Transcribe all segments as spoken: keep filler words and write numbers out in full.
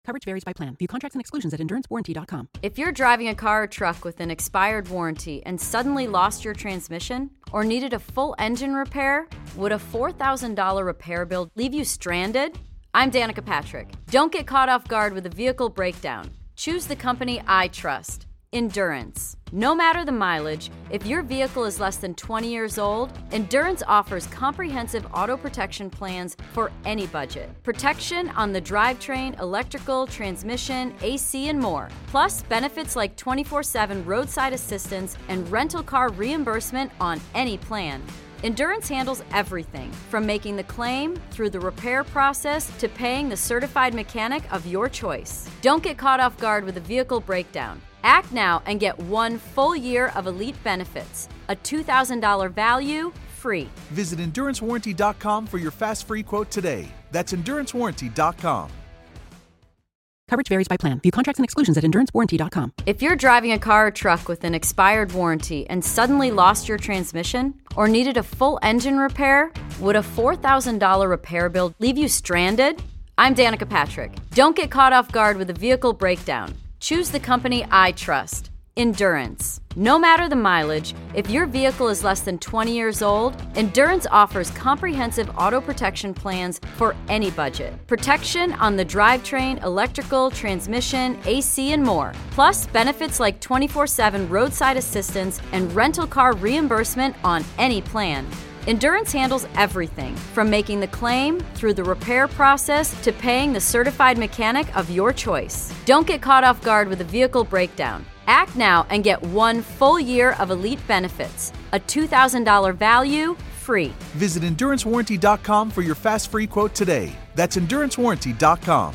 Coverage varies by plan. View contracts and exclusions at endurance warranty dot com. If you're driving a car or truck with an expired warranty and suddenly lost your transmission or needed a full engine repair, would a four thousand dollars repair bill leave you stranded? I'm Danica Patrick. Don't get caught off guard with a vehicle breakdown. Choose the company I trust. Endurance. No matter the mileage, if your vehicle is less than twenty years old, Endurance offers comprehensive auto protection plans for any budget. Protection on the drivetrain, electrical, transmission, A C, and more. Plus, benefits like twenty-four seven roadside assistance and rental car reimbursement on any plan. Endurance handles everything, from making the claim, through the repair process, to paying the certified mechanic of your choice. Don't get caught off guard with a vehicle breakdown. Act now and get one full year of elite benefits. A two thousand dollars value, free. Visit endurance warranty dot com for your fast free quote today. That's endurance warranty dot com. Coverage varies by plan. View contracts and exclusions at endurance warranty dot com. If you're driving a car or truck with an expired warranty and suddenly lost your transmission or needed a full engine repair, would a four thousand dollars repair bill leave you stranded? I'm Danica Patrick. Don't get caught off guard with a vehicle breakdown. Choose the company I trust. Endurance. No matter the mileage, if your vehicle is less than twenty years old, Endurance offers comprehensive auto protection plans for any budget. Protection on the drivetrain, electrical, transmission, A C, and more. Plus, benefits like twenty-four seven roadside assistance and rental car reimbursement on any plan. Endurance handles everything, from making the claim, through the repair process, to paying the certified mechanic of your choice. Don't get caught off guard with a vehicle breakdown. Act now and get one full year of elite benefits. A two thousand dollars value, free. Visit endurance warranty dot com for your fast free quote today. That's endurance warranty dot com.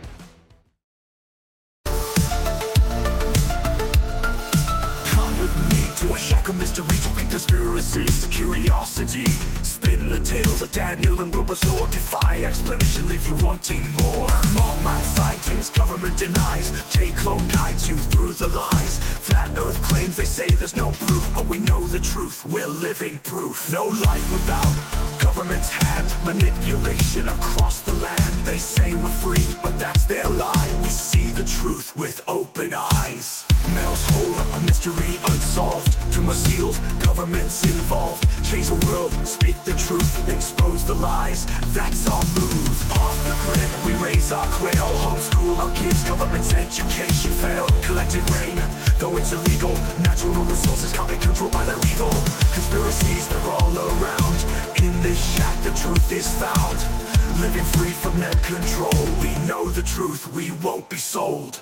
To a shack of mystery, to big conspiracies, curiosity. Spin the tales of Daniel and Wilbur's Lord. Defy explanation, leave you wanting more. Mock my sightings, government denies. J-Clone guides you through the lies. Flat Earth claims, they say there's no proof, but we know the truth, we're living proof. No life without government's hand. Manipulation across the land. They say we're free, but that's their lie. We see the truth with open eyes. Mel's hold up a mystery unsolved. Too much seals, governments involved. Change the world, speak the truth, expose the lies. That's our move. Off the grid, we raise our quail. Homeschool our kids, government's education fail. Collective rain, though it's illegal. Natural resources can't be controlled by the legal. Conspiracies, they're all around. In this shack, the truth is found. Living free from their control. We know the truth, we won't be sold.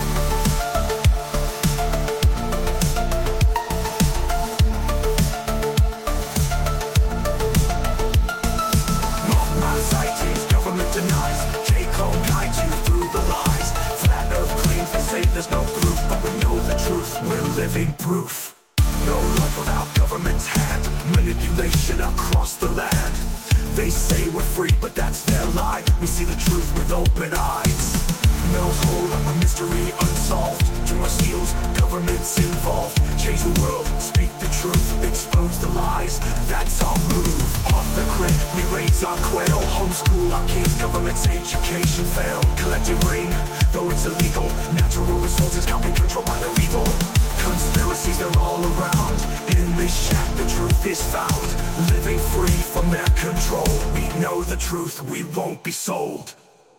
Denies, J-Clone guides you through the lies. Flat Earth claims they say there's no proof, but we know the truth, we're living proof. No life without government's hand. Manipulation across the land. They say we're free, but that's their lie. We see the truth with open eyes. Mel's hold up a mystery unsolved. Too much seals, governments involved. Change the world, speak the truth, expose the lies. That's our move. Off the grid, we raise our quail. Homeschool our kids, government's education fail. Collective rain, though it's illegal. Natural resources can't be controlled by the evil. Conspiracies, they're all around. In this shack, the truth is found. Living free from their control. We know the truth, we won't be sold.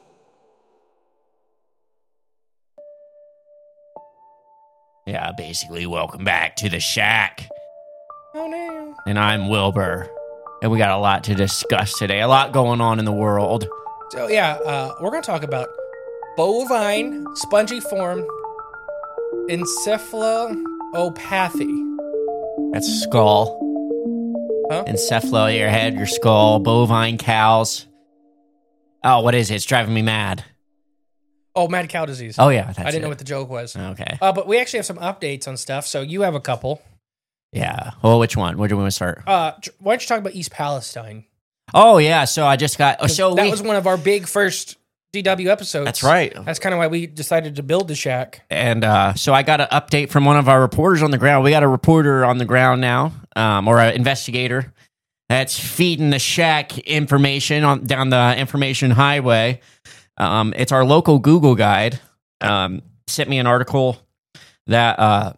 Yeah, basically, welcome back to the shack. Oh, no. And I'm Wilbur. And we got a lot to discuss today. A lot going on in the world. So, yeah, uh, we're going to talk about bovine spongiform encephalopathy. That's skull. Huh? Encephalo, your head, your skull, bovine cows. Oh, what is it? It's driving me mad. Oh, mad cow disease. Oh, yeah. That's I didn't it. know what the joke was. Okay. Uh, but we actually have some updates on stuff, so you have a couple. Yeah. Well, which one? Where do we want to start? Uh, why don't you talk about East Palestine? Oh, yeah. So I just got... So that we, was one of our big first D W episodes. That's right. That's kind of why we decided to build the shack. And uh, so I got an update from one of our reporters on the ground. We got a reporter on the ground now, um, or an investigator, that's feeding the shack information on down the information highway. Um, it's our local Google guide. Um, sent me an article that uh,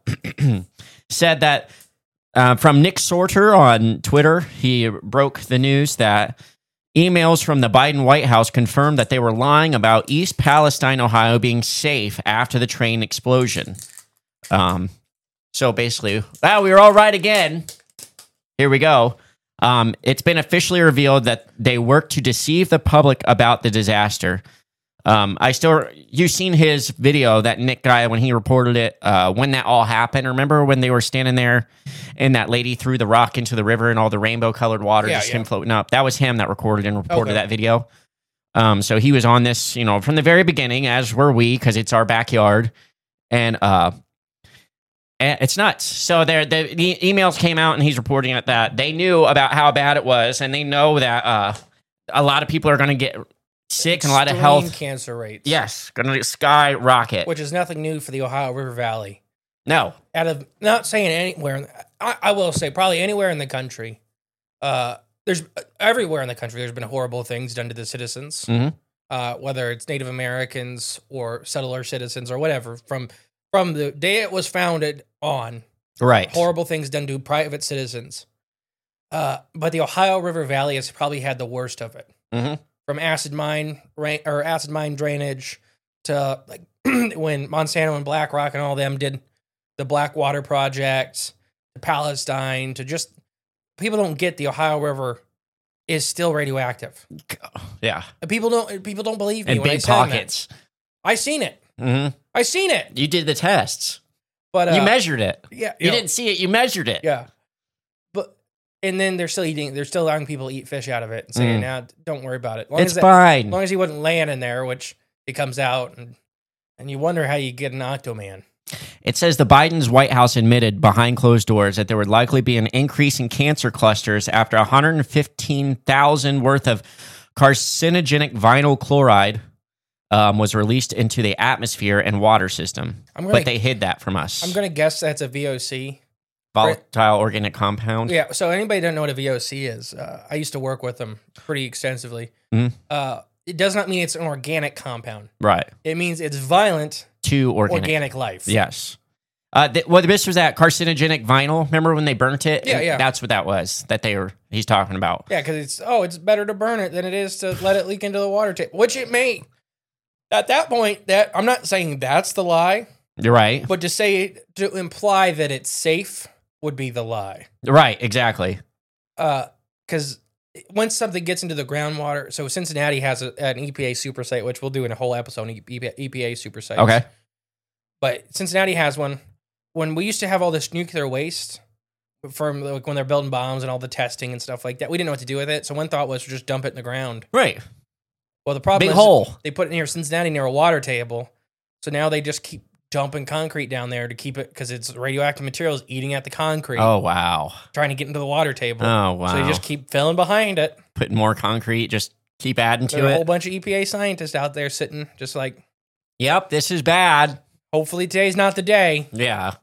said that uh, from Nick Sorter on Twitter, he broke the news that emails from the Biden White House confirmed that they were lying about East Palestine, Ohio being safe after the train explosion. Um, so basically, wow, we were all right again. Here we go. Um, it's been officially revealed that they worked to deceive the public about the disaster. Um, I still, you've seen his video, that Nick guy, when he reported it, uh, when that all happened. Remember when they were standing there and that lady threw the rock into the river and all the rainbow colored water Yeah, just yeah. came floating up? That was him that recorded and reported Okay. that video. Um, so he was on this, you know, from the very beginning, as were we, because it's our backyard. And, uh, and it's nuts. So there, the, the emails came out and he's reporting at that they knew about how bad it was. And they know that, uh, a lot of people are going to get sick and a lot of Extreme health. cancer rates. Yes, going to skyrocket. Which is nothing new for the Ohio River Valley. No. Out of, not saying anywhere, I, I will say probably anywhere in the country, uh, there's everywhere in the country, there's been horrible things done to the citizens, Mhm. uh, whether it's Native Americans or settler citizens or whatever, from, from the day it was founded on, Right. horrible things done to private citizens. Uh, but the Ohio River Valley has probably had the worst of it. Mhm. From acid mine rain, or acid mine drainage to like when Monsanto and BlackRock and all them did the Blackwater project to Palestine to just people don't get the Ohio River is still radioactive. Yeah. People don't people don't believe me And when I big say that. pockets. I seen it. hmm I seen it. You did the tests. But uh, you measured it. yeah, You know, didn't see it. You measured it. Yeah. But and then they're still eating. They're still letting people eat fish out of it and saying, Mm. "Now, don't worry about it. As long It's as that- fine. As long as he wasn't laying in there, which it comes out, and and you wonder how you get an Octoman. It says the Biden's White House admitted behind closed doors that there would likely be an increase in cancer clusters after one hundred fifteen thousand worth of carcinogenic vinyl chloride um, was released into the atmosphere and water system. I'm gonna- But they hid that from us. I'm gonna guess that's a V O C. Volatile organic compound. Yeah. So anybody that doesn't know what a V O C is, uh, I used to work with them pretty extensively. Mhm. Uh, it does not mean it's an organic compound. Right. It means it's violent To organic. organic life. Yes. Uh, th- well, this was that carcinogenic vinyl. Remember when they burnt it? Yeah, And yeah. That's what that was that they were. He's talking about. Yeah, because it's oh, it's better to burn it than it is to let it leak into the water table, which it may. At that point, that I'm not saying that's the lie, You're right. but to say to imply that it's safe would be the lie. Right. Exactly. Because once something gets into the groundwater, so Cincinnati has a, an E P A super site, which we'll do in a whole episode on E P A super sites. Okay. But Cincinnati has one. When we used to have all this nuclear waste from like when they're building bombs and all the testing and stuff like that, we didn't know what to do with it. So one thought was to just dump it in the ground. Right. Well, the problem Big is hole. they put it near Cincinnati near a water table. So now they just keep dumping concrete down there to keep it because it's radioactive materials eating at the concrete, Oh wow. trying to get into the water table. Oh wow. So they just keep filling behind it. Putting more concrete. Just keep adding There to are a whole it. bunch of E P A scientists out there sitting just like, Yep. This is bad. hopefully today's not the day. Yeah.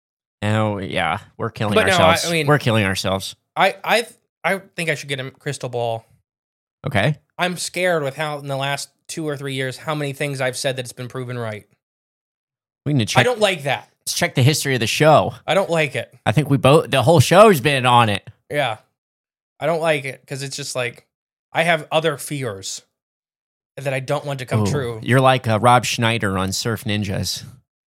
Oh yeah. We're killing But no, I- ourselves. I mean- We're killing ourselves. I I I think I should get a crystal ball. Okay. I'm scared with how in the last two or three years how many things I've said that it's been proven right. We need to check. I don't like that. Let's check the history of the show. I don't like it. I think we both. The whole show's been on it. Yeah. I don't like it because it's just like I have other fears that I don't want to come Ooh, true. You're like uh, Rob Schneider on Surf Ninjas.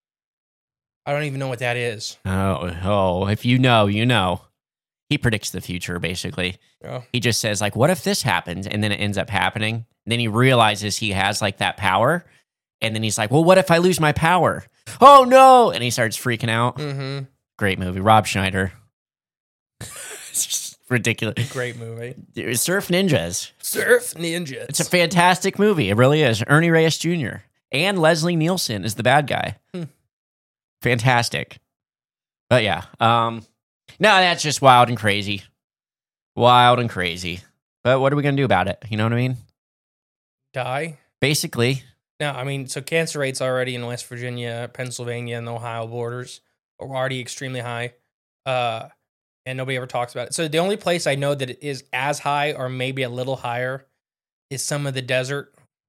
I don't even know what that is. Oh, oh, if you know, you know. He predicts the future, basically. Yeah. He just says, like, what if this happens? And then it ends up happening. Then he realizes he has, like, that power. And then he's like, well, what if I lose my power? Oh, no. And he starts freaking out. Mm-hmm. Great movie. Rob Schneider. It's just ridiculous. Great movie. Dude, Surf Ninjas. Surf Ninjas. It's a fantastic movie. It really is. Ernie Reyes Junior And Leslie Nielsen is the bad guy. Hmm. Fantastic. But yeah. Um, no, that's just wild and crazy. Wild and crazy. But what are we going to do about it? You know what I mean? Die. Basically. No, I mean, so cancer rates already in West Virginia, Pennsylvania, and the Ohio borders are already extremely high. Uh, and nobody ever talks about it. So the only place I know that it is as high or maybe a little higher is some of the desert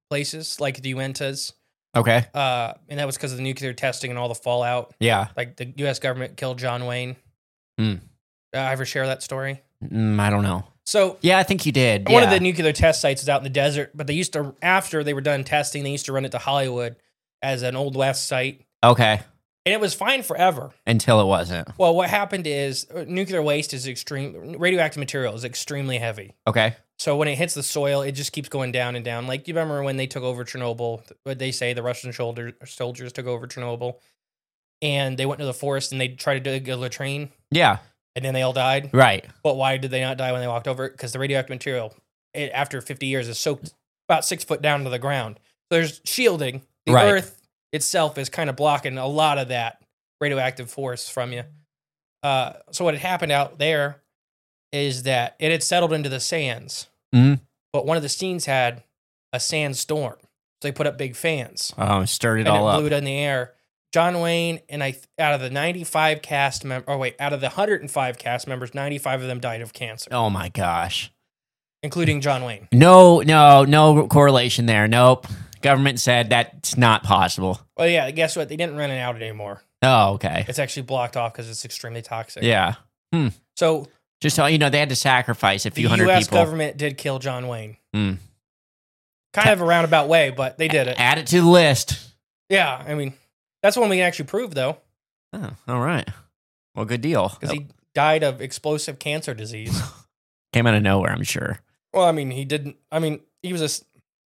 places like the Uintas. Okay. Uh, and that was because of the nuclear testing and all the fallout. Yeah. Like the U S government killed John Wayne. Hmm. Did I ever share that story? Mm, I don't know. So Yeah, I think you did. one yeah. of the nuclear test sites is out in the desert, but they used to, after they were done testing, they used to run it to Hollywood as an Old West site. Okay. And it was fine forever. Until it wasn't. Well, what happened is uh, nuclear waste is extreme, radioactive material is extremely heavy. Okay. So when it hits the soil, it just keeps going down and down. Like, you remember when they took over Chernobyl, what they say the Russian soldiers, soldiers took over Chernobyl, and they went to the forest and they tried to dig a latrine, Yeah. and then they all died. Right. But why did they not die when they walked over it? Because the radioactive material, it, after fifty years, is soaked about six foot down to the ground. So there's shielding. The Right. Earth itself is kind of blocking a lot of that radioactive force from you. Uh, so what had happened out there is that it had settled into the sands. Mhm. But one of the scenes had a sandstorm. So they put up big fans. Oh, stirred it and all it up. blew it in the air. John Wayne, and I out of the ninety-five cast members, oh wait, out of the one hundred five cast members, ninety-five of them died of cancer, Oh my gosh. including John Wayne. No, no, no correlation there. Nope. Government said that's not possible. Well, yeah, guess what? They didn't run it out anymore. Oh, okay. It's actually blocked off because it's extremely toxic. Yeah. Hmm. So Just so you know, they had to sacrifice a the few hundred U S people. government did kill John Wayne. Hmm. Kind of a roundabout way, but they did it. Add it to the list. Yeah, I mean, that's one we can actually prove, though, Oh, all right. Well, good deal. because he died of explosive cancer disease. Came out of nowhere, I'm sure. Well, I mean, he didn't. I mean, he was a. s-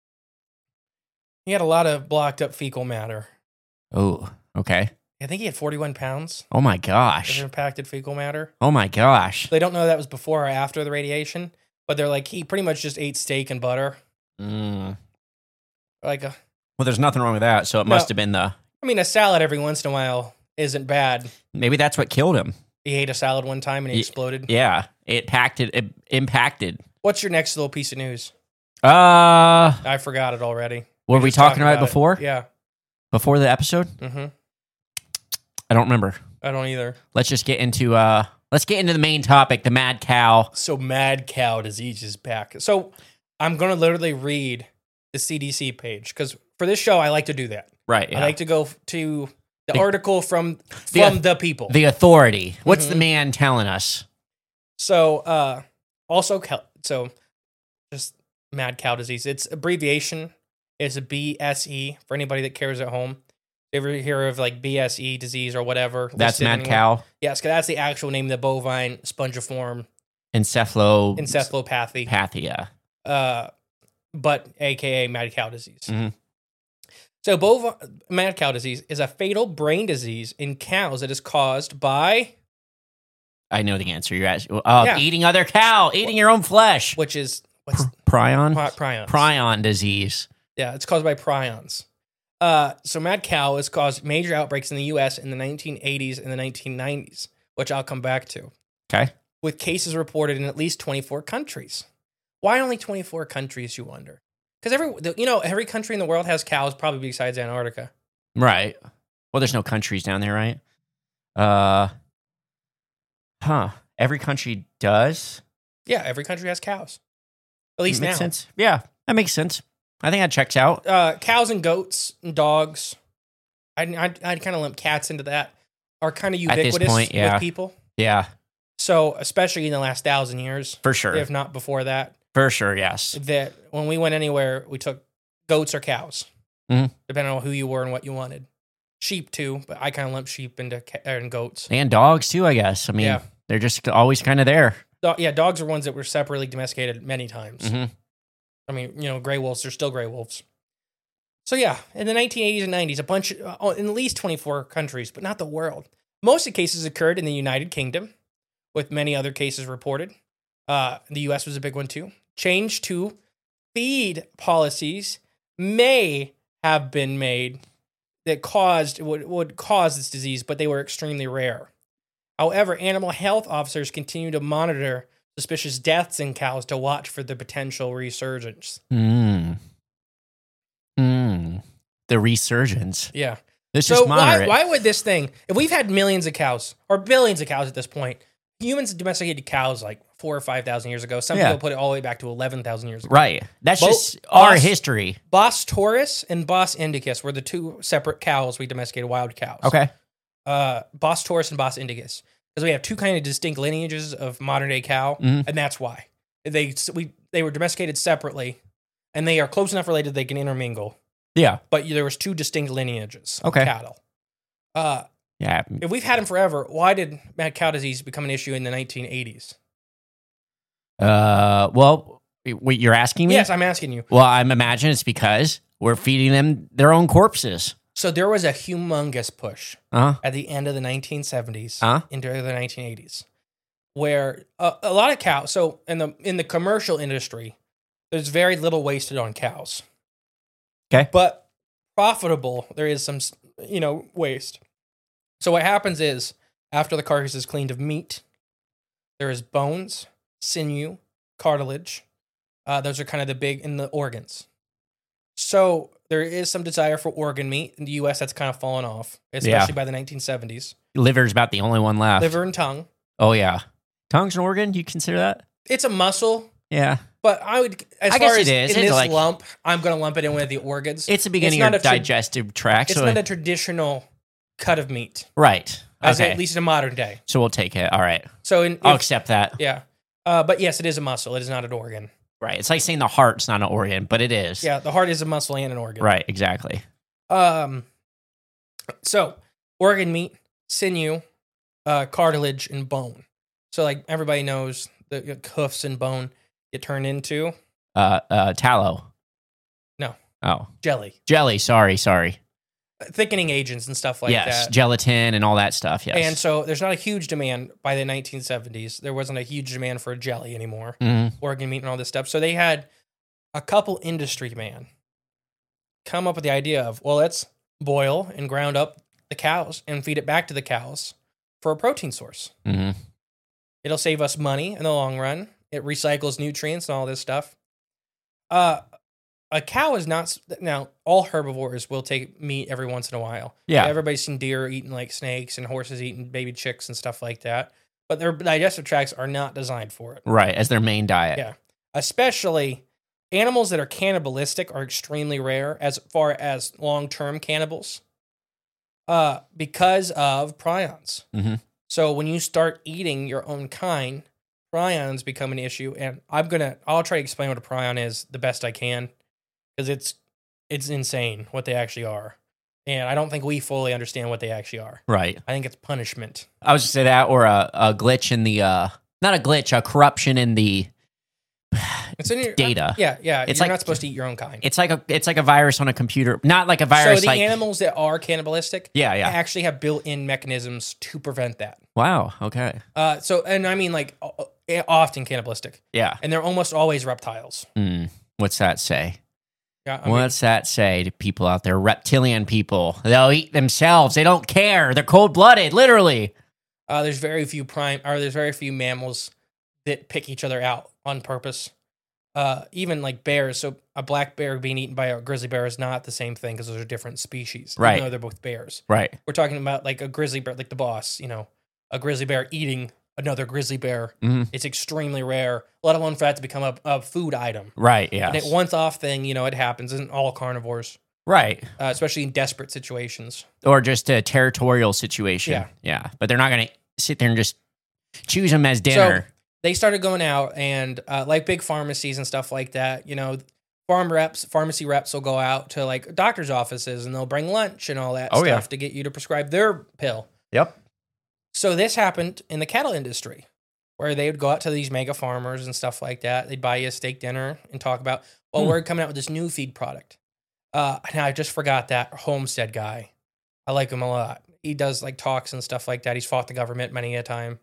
He had a lot of blocked up fecal matter. Oh, okay. I think he had forty-one pounds Oh my of gosh. impacted fecal matter. Oh my gosh. They don't know that was before or after the radiation, but they're like, he pretty much just ate steak and butter. Mm. Like, a, Well, there's nothing wrong with that, so it No. must have been the. I mean, a salad every once in a while isn't bad. Maybe that's what killed him. He ate a salad one time and he Ye- exploded. Yeah, it packed it, it impacted. What's your next little piece of news? Uh, I forgot it already. were we just talking talked about it before? Yeah. Before the episode? Mm-hmm. I don't remember. I don't either. Let's just get into uh, let's get into the main topic, the mad cow. So mad cow disease is back. So I'm going to literally read the C D C page because for this show, I like to do that. Right. Yeah. I like to go f- to the, The- article from the- from the people. the authority. What's the Mhm. man telling us? So, uh, also, cal- so just mad cow disease. Its abbreviation is a B S E for anybody that cares at home. Ever hear of like B S E disease or whatever? That's listed mad anywhere? cow. Yes, because that's the actual name of the bovine spongiform Encephalo. encephalopathy. Pathia. Uh, but A K A mad cow disease. Mhm. So, bovine mad cow disease is a fatal brain disease in cows that is caused by, I know the answer. You're asking. Uh, Yeah. Eating other cow, eating your own flesh. which is what's Prion. pri- prions. Prion disease. Yeah, it's caused by prions. Uh, so mad cow has caused major outbreaks in the U S in the nineteen eighties and the nineteen nineties, which I'll come back to, Okay. with cases reported in at least twenty-four countries. Why only twenty-four countries, you wonder? Because every, the- you know, every country in the world has cows, probably besides Antarctica. Right. Well, there's no countries down there, right? Uh. Huh. Every country does. Yeah, every country has cows. At least makes now. sense. Yeah, that makes sense. I think that checks out. Uh, cows and goats and dogs, I'd, I'd, I'd kind of lump cats into that, are kind of At this ubiquitous point, yeah. with people. Yeah, So, especially in the last thousand years, for sure. if not before that, For sure, yes. that when we went anywhere, we took goats or cows, Mhm. depending on who you were and what you wanted. Sheep too, but I kind of lump sheep into ca- uh, and goats. And dogs too, I guess. I mean, Yeah. they're just always kind of there. Do- yeah, dogs are ones that were separately domesticated many times. Mhm. I mean, you know, gray wolves, they're still gray wolves. So yeah, in the nineteen eighties and nineties, a bunch, uh, in at least twenty-four countries, but not the world. Most of the cases occurred in the United Kingdom, with many other cases reported. Uh, the U S was a big one too. Change to feed policies may have been made that caused would, would cause this disease, but they were extremely rare. However, animal health officers continue to monitor suspicious deaths in cows to watch for the potential resurgence. Mm. Mm. The resurgence. Yeah. Let's So just why, monitor it. why would this thing, if we've had millions of cows or billions of cows at this point, humans domesticated cows like four or five thousand years ago. Some Yeah. people put it all the way back to eleven thousand years ago. Right. That's Bo- just our Bos- history. Bos taurus and Bos indicus were the two separate cows we domesticated, wild cows. Okay. Uh, Bos taurus and Bos indicus, because we have two kind of distinct lineages of modern day cow, Mhm. and that's why they we they were domesticated separately, and they are close enough related they can intermingle. Yeah. But there was two distinct lineages of Okay. cattle. Uh, Yeah. if we've had them forever, why did mad cow disease become an issue in the nineteen eighties? Uh. Well, wait, you're asking me? Yes, I'm asking you. Well, I'm imagining it's because we're feeding them their own corpses. So there was a humongous push Uh. at the end of the nineteen seventies Huh? into the nineteen eighties, where a, a lot of cows. So in the in the commercial industry, there's very little wasted on cows. Okay. But profitable, there is some you know waste. So what happens is after the carcass is cleaned of meat, there is bones, sinew, cartilage. Uh, those are kind of the big in the organs. So there is some desire for organ meat in the U S that's kind of fallen off, especially Yeah. by the nineteen seventies. Liver's about the only one left. Liver and tongue. Oh yeah. Tongue's an organ. You consider that? It's a muscle, Yeah. but I would, as I far guess it as is. in It's this like- lump, I'm going to lump it in with the organs. It's the beginning not of your a tra- digestive tract. It's so not a traditional cut of meat, right. as Okay. at least in modern day. So we'll take it. All right. So in I'll if- accept that. yeah, uh, but yes, it is a muscle. It is not an organ. Right. It's like saying the heart's not an organ, but it is. Yeah, the heart is a muscle and an organ. Right. Exactly. Um. So organ meat, sinew, uh, cartilage, and bone. So like everybody knows, the hoofs and bone get turned into Uh. Uh. Tallow. No. Oh. jelly, Jelly. Sorry. Sorry. thickening agents and stuff like yes. that. Gelatin and all that stuff. Yes. And so there's not a huge demand by the nineteen seventies. There wasn't a huge demand for jelly anymore, Mhm. organ meat and all this stuff. So they had a couple industry man come up with the idea of, well, let's boil and ground up the cows and feed it back to the cows for a protein source. Mhm. It'll save us money in the long run. It recycles nutrients and all this stuff. Uh, a cow is not, now, all herbivores will take meat every once in a while. Yeah. Everybody's seen deer eating like snakes and horses eating baby chicks and stuff like that. But their digestive tracts are not designed for it. Right. As their main diet. Yeah. Especially animals that are cannibalistic are extremely rare as far as long-term cannibals. Uh, because of prions. Mhm. So when you start eating your own kind, prions become an issue. And I'm gonna, I'll try to explain what a prion is the best I can, because it's it's insane what they actually are, and I don't think we fully understand what they actually are. Right. I think it's punishment. I was to say that, or a, a glitch in the, uh, not a glitch, a corruption in the It's in your data. Yeah, yeah. It's You're like- not supposed to eat your own kind. It's like a, it's like a virus on a computer. Not like a virus. So the like animals that are cannibalistic, Yeah, yeah. actually have built-in mechanisms to prevent that. Wow. Okay. Uh, so and I mean like o- o- often cannibalistic, Yeah. and they're almost always reptiles. Hmm. What's that say? Yeah, I mean, What's that say to people out there? Reptilian people. They'll eat themselves. They don't care. They're cold blooded, literally. uh, there's very few prime, or there's very few mammals that pick each other out on purpose. Uh, even like bears. So a black bear being eaten by a grizzly bear is not the same thing because those are different species. Right. Even though they're both bears. Right. We're talking about like a grizzly bear, like the boss, you know, a grizzly bear eating another grizzly bear. Mhm. It's extremely rare, let alone for that to become a, a food item. Right. And Yes. it once off thing, you know, it happens in all carnivores, Right. uh, especially in desperate situations. Or just a territorial situation. Yeah. Yeah. But they're not going to sit there and just choose them as dinner. They started going out and uh, like big pharmacies and stuff like that, you know, farm reps, pharmacy reps will go out to like doctor's offices and they'll bring lunch and all that Oh, stuff yeah. to get you to prescribe their pill. Yep. So this happened in the cattle industry where they would go out to these mega farmers and stuff like that. They'd buy you a steak dinner and talk about, well, Hmm. we're coming out with this new feed product. Uh, and I just forgot that Homestead guy. I like him a lot. He does like talks and stuff like that. He's fought the government many a time.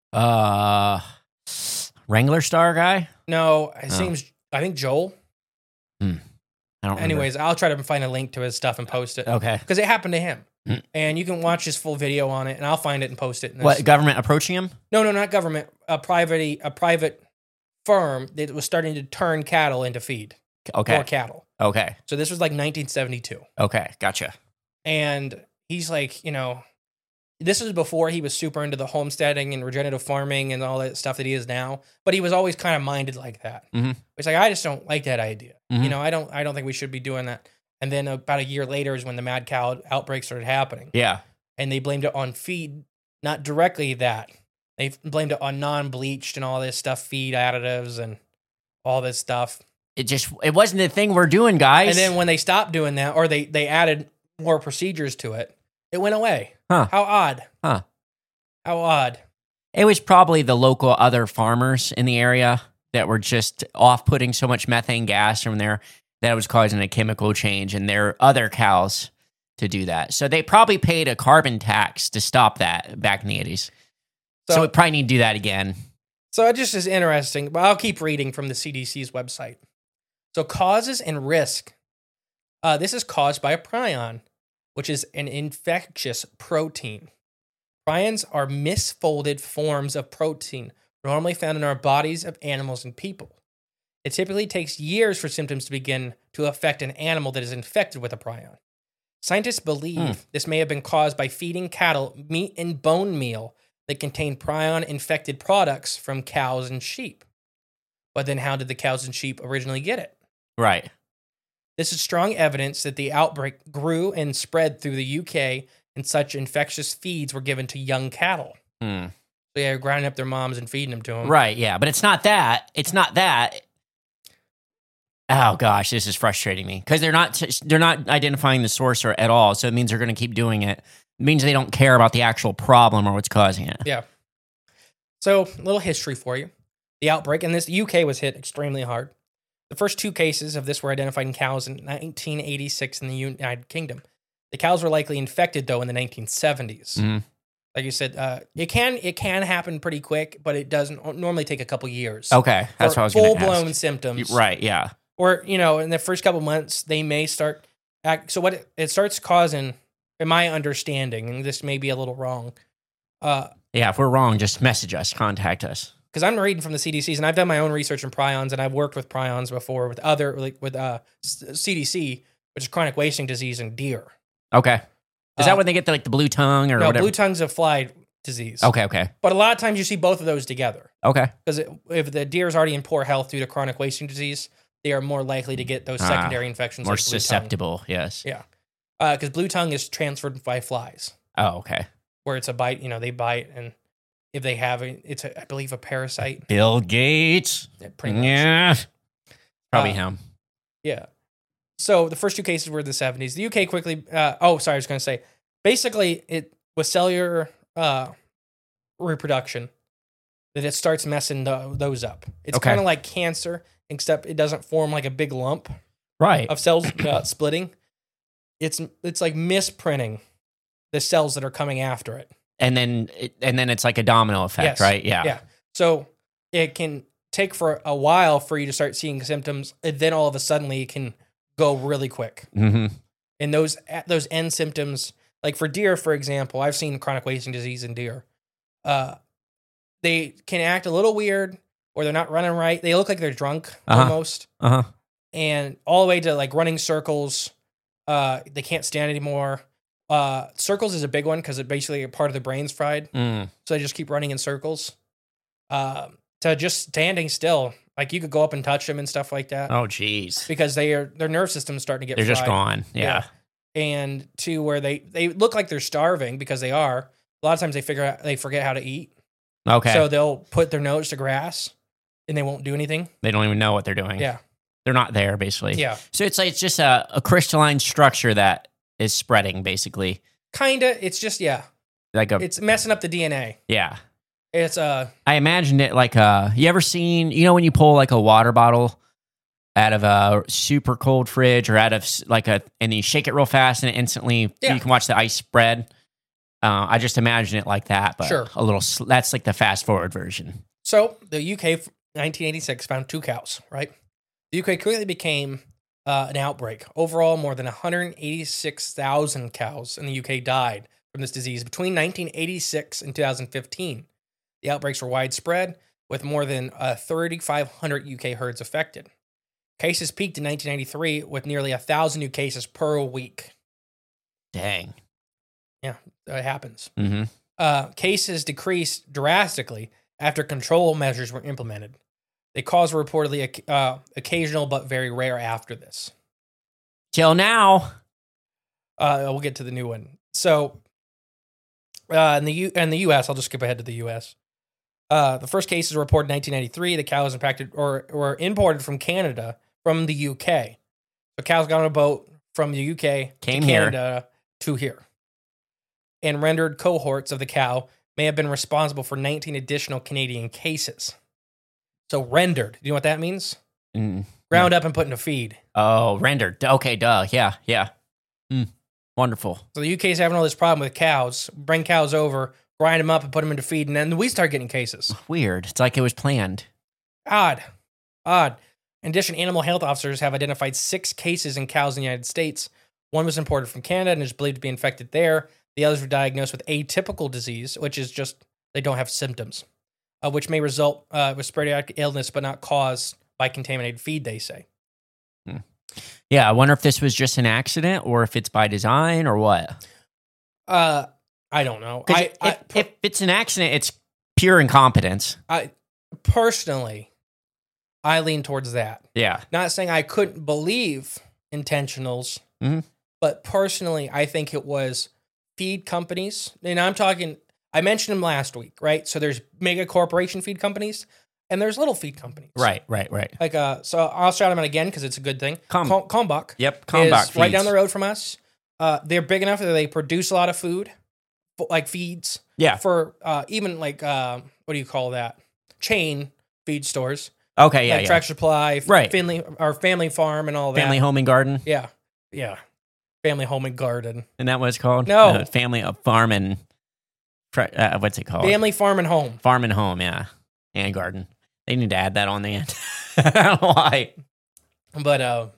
Uh, Wrangler Star guy? No, it Oh. seems, I think Joel. I don't remember. Anyways, I'll try to find a link to his stuff and post it. Okay. Because it happened to him. Mm. And you can watch his full video on it, and I'll find it and post it. in this- What, government approaching him? No, no, not government. A private, a private firm that was starting to turn cattle into feed Okay. for cattle. Okay. So this was like nineteen seventy-two, Okay. Gotcha. and he's like, you know, this was before he was super into the homesteading and regenerative farming and all that stuff that he is now. But he was always kind of minded like that. Mm-hmm. It's like, I just don't like that idea. Mm-hmm. You know, I don't I don't think we should be doing that. And then about a year later is when the mad cow outbreak started happening. Yeah. And they blamed it on feed, not directly that. They blamed it on non-bleached and all this stuff, feed additives and all this stuff. It just, it wasn't the thing we're doing, guys. And then when they stopped doing that, or they, they added more procedures to it, it went away. Huh. How odd. Huh. How odd. It was probably the local other farmers in the area that were just off putting so much methane gas from there that it was causing a chemical change in their other cows to do that. So they probably paid a carbon tax to stop that back in the eighties. So, so we probably need to do that again. So it just is interesting, but I'll keep reading from the C D C's website. So causes and risk. Uh, this is caused by a prion, which is an infectious protein. Prions are misfolded forms of protein normally found in our bodies of animals and people. It typically takes years for symptoms to begin to affect an animal that is infected with a prion. Scientists believe mm. this may have been caused by feeding cattle meat and bone meal that contained prion-infected products from cows and sheep. But then how did the cows and sheep originally get it? Right. This is strong evidence that the outbreak grew and spread through the U K, and such infectious feeds were given to young cattle. Mm. So yeah, grinding up their moms and feeding them to them. Right, yeah. But it's not that. It's not that. Oh gosh, this is frustrating me because they're not they're not identifying the source or at all. So it means they're going to keep doing it. It means they don't care about the actual problem or what's causing it. Yeah. So a little history for you: the outbreak, and this the U K was hit extremely hard. The first two cases of this were identified in cows in nineteen eighty-six in the United Kingdom. The cows were likely infected though in the nineteen seventies. Mm-hmm. Like you said, uh, it can it can happen pretty quick, but it doesn't normally take a couple years. Okay, that's what I was going to ask. Full blown symptoms, right? Yeah. Or, you know, in the first couple months, they may start act. So what it, it starts causing, in my understanding, and this may be a little wrong. Uh, yeah, if we're wrong, just message us, contact us. Because I'm reading from the C D C's, and I've done my own research in prions, and I've worked with prions before with other, like with uh, C D C, which is chronic wasting disease in deer. Okay. Is uh, that when they get the, like the blue tongue or no, whatever? Blue tongue's a fly disease. Okay, okay. But a lot of times you see both of those together. Okay. Because if the deer is already in poor health due to chronic wasting disease, they are more likely to get those secondary ah, infections. More like blue susceptible, tongue. Yes. Yeah. Because uh, blue tongue is transferred by flies. Oh, okay. Where it's a bite, you know, they bite, and if they have it, it's, a, I believe, a parasite. Bill Gates. Yeah. Pretty much. Yeah. Probably uh, him. Yeah. So the first two cases were in the seventies. The U K quickly, uh, oh, sorry, I was going to say, basically, it was cellular uh, reproduction that it starts messing the, those up. It's okay. kind of like cancer, except it doesn't form like a big lump right. of cells uh, splitting. It's it's like misprinting the cells that are coming after it. And then and then it's like a domino effect, yes. right? Yeah. Yeah. So it can take for a while for you to start seeing symptoms, and then all of a sudden it can go really quick. Mm-hmm. And those those end symptoms, like for deer, for example, I've seen chronic wasting disease in deer. Uh, they can act a little weird, or they're not running right. They look like they're drunk uh-huh. almost. Uh-huh. And all the way to like running circles. Uh, they can't stand anymore. Uh, circles is a big one because it basically a part of the brain's fried. Mm. So they just keep running in circles. Uh, to just standing still, like you could go up and touch them and stuff like that. Oh, geez. Because they are their nerve system's starting to get. They're fried. just gone. Yeah. yeah. And to where they they look like they're starving because they are. A lot of times they figure out they forget how to eat. Okay. So they'll put their nose to grass, and they won't do anything. They don't even know what they're doing. Yeah. They're not there, basically. Yeah. So it's like it's just a, a crystalline structure that is spreading, basically. Kinda. It's just yeah. Like a. It's messing up the D N A. Yeah. It's uh. I imagined it like uh. You ever seen? You know when you pull like a water bottle out of a super cold fridge or out of like a, and you shake it real fast and it instantly yeah. you can watch the ice spread. Uh, I just imagine it like that, but sure. a little. That's like the fast forward version. So the U K, nineteen eighty-six, found two cows. Right. The U K quickly became uh, an outbreak. Overall, more than one hundred eighty-six thousand cows in the U K died from this disease between nineteen eighty-six and two thousand fifteen. The outbreaks were widespread, with more than uh, three thousand five hundred U K herds affected. Cases peaked in nineteen ninety-three with nearly one thousand new cases per week. Dang. Yeah, it happens. Mm-hmm. Uh, cases decreased drastically after control measures were implemented. They caused reportedly uh, occasional but very rare after this. Till now. Uh, we'll get to the new one. So, uh, in the U in the U S, I'll just skip ahead to the U S. Uh, the first cases were reported in nineteen ninety-three. The cows impacted or were imported from Canada from the U K. So cows got on a boat from the U K Came to here. Canada to here, and rendered cohorts of the cow may have been responsible for nineteen additional Canadian cases. So rendered. Do you know what that means? Mm. Ground up and put into feed. Oh, rendered. Okay, duh. Yeah, yeah. Mm. Wonderful. So the U K's having all this problem with cows. Bring cows over, grind them up, and put them into feed, and then we start getting cases. Weird. It's like it was planned. Odd. Odd. In addition, animal health officers have identified six cases in cows in the United States. One was imported from Canada and is believed to be infected there. The others were diagnosed with atypical disease, which is just they don't have symptoms, uh, which may result uh, with sporadic illness but not caused by contaminated feed, they say. Hmm. Yeah, I wonder if this was just an accident or if it's by design or what. Uh, I don't know. 'Cause I, if, I, if it's an accident, it's pure incompetence. I personally, I lean towards that. Yeah. Not saying I couldn't believe intentionals, Mhm. but personally, I think it was feed companies. And I'm talking, I mentioned them last week, right? So there's mega corporation feed companies and there's little feed companies. Right, right, right. Like, uh, so I'll shout them out again because it's a good thing. Com- Com- Kalmbach. Yep, Is Kalmbach right feeds. down the road from us. Uh, they're big enough that they produce a lot of food, fo- like feeds. Yeah. For uh, even like, uh, what do you call that? Chain feed stores. Okay, yeah, like yeah. Tractor Supply, Right. Finley, or Family Farm and all that. Family Home and Garden. Yeah. Yeah. Family Home and Garden. Isn't that what it's called? No. Uh, family uh, Farm and... Fr- Uh, what's it called? Family Farm and Home. Farm and Home, yeah. And Garden. They need to add that on the end. I don't know why. But uh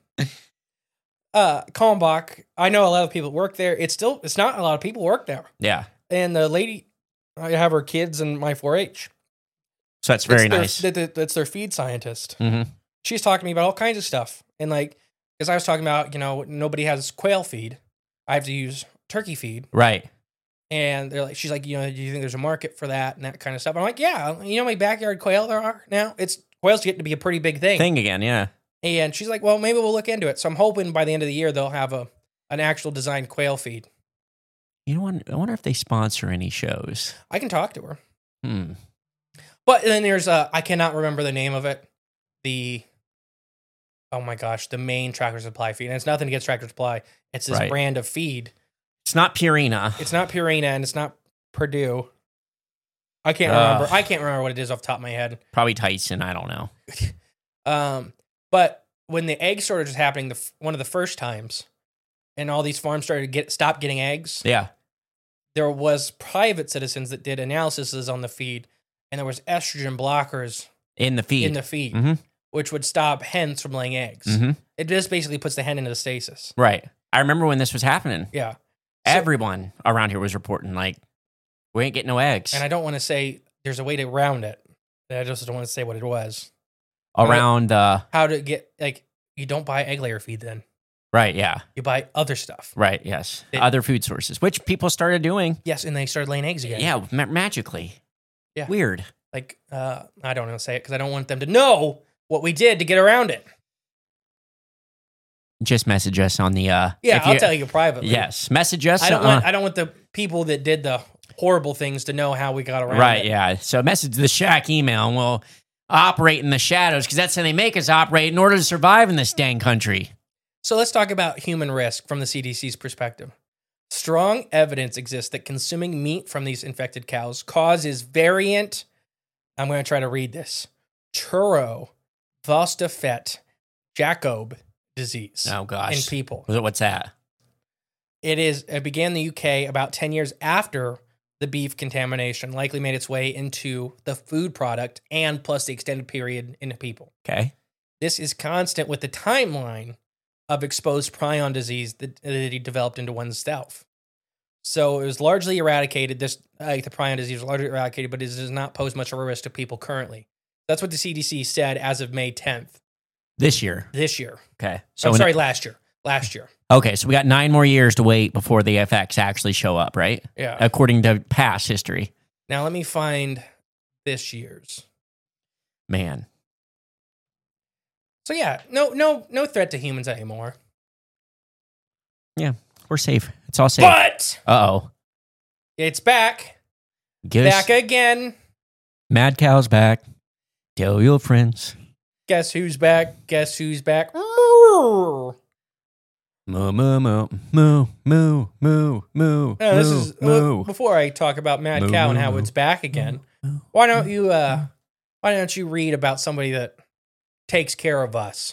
uh Kalmbach, I know a lot of people work there. It's still it's not a lot of people work there. Yeah. And the lady, I have her kids in my four H. So that's very It's their- nice. that- that- That's their feed scientist. Mm-hmm. She's talking to me about all kinds of stuff. And like, because I was talking about, you know, nobody has quail feed. I have to use turkey feed. Right. And they're like, she's like, you know, do you think there's a market for that and that kind of stuff? I'm like, yeah, you know how many backyard quail there are now? It's quail's getting to be a pretty big thing. Thing again, yeah. And she's like, well, maybe we'll look into it. So I'm hoping by the end of the year they'll have a an actual designed quail feed. You know what? I wonder if they sponsor any shows. I can talk to her. Hmm. But then there's uh I cannot remember the name of it. The oh my gosh, the main Tractor Supply feed. And it's nothing against Tractor Supply. It's this Right. brand of feed. It's not Purina. It's not Purina and it's not Purdue. I can't Ugh. remember. I can't remember what it is off the top of my head. Probably Tyson. I don't know. Um, but when the egg shortage was happening, the f- one of the first times, and all these farms started to get stop getting eggs, Yeah. there was private citizens that did analyses on the feed, and there was estrogen blockers In the feed. in the feed, Mm-hmm. which would stop hens from laying eggs. Mm-hmm. It just basically puts the hen into stasis. Right. I remember when this was happening. Yeah. So- Everyone around here was reporting, like, we ain't getting no eggs. And I don't want to say there's a way to round it. I just don't want to say what it was. Around, uh, How to get, like, you don't buy egg layer feed then. right, yeah. You buy other stuff. Right, yes. It- Other food sources, which people started doing. Yes, and they started laying eggs again. Yeah, ma- magically. Yeah. Weird. Like, uh, I don't know say it because I don't want them to know what we did to get around it. Just message us on the, uh... Yeah, if I'll tell you privately. Yes, message us. I don't uh, want. I don't want the people that did the horrible things to know how we got around Right, it. yeah. So message the Shack email and we'll operate in the shadows because that's how they make us operate in order to survive in this dang country. So let's talk about human risk from the C D C's perspective. Strong evidence exists that consuming meat from these infected cows causes variant. I'm going to try to read this. Churro, Vostafet, Jacob disease Oh, gosh. in people. What's that? It is. It began in the U K about ten years after the beef contamination likely made its way into the food product and plus the extended period into people. Okay. This is constant with the timeline of exposed prion disease that, that he developed into oneself. So it was largely eradicated. This uh, the prion disease was largely eradicated, but it does not pose much of a risk to people currently. That's what the C D C said as of May tenth This year. this year. Okay. So So I'm in- sorry, last year. last year. Okay, so we got nine more years to wait before the effects actually show up, right? Yeah. According to past history. Now let me find this year's. Man. So yeah, no, no, no threat to humans anymore. Yeah, we're safe. It's all safe. But Uh-oh. it's back, Guess back again. Mad Cow's back. Tell your friends. Guess who's back? Guess who's back? Moo, Moo, moo, moo, moo, moo, moo, moo, Uh, this moo, is moo. uh, before I talk about Mad Moo, Cow and moo, how moo. it's back again. Why don't you? Uh, why don't you read about somebody that takes care of us?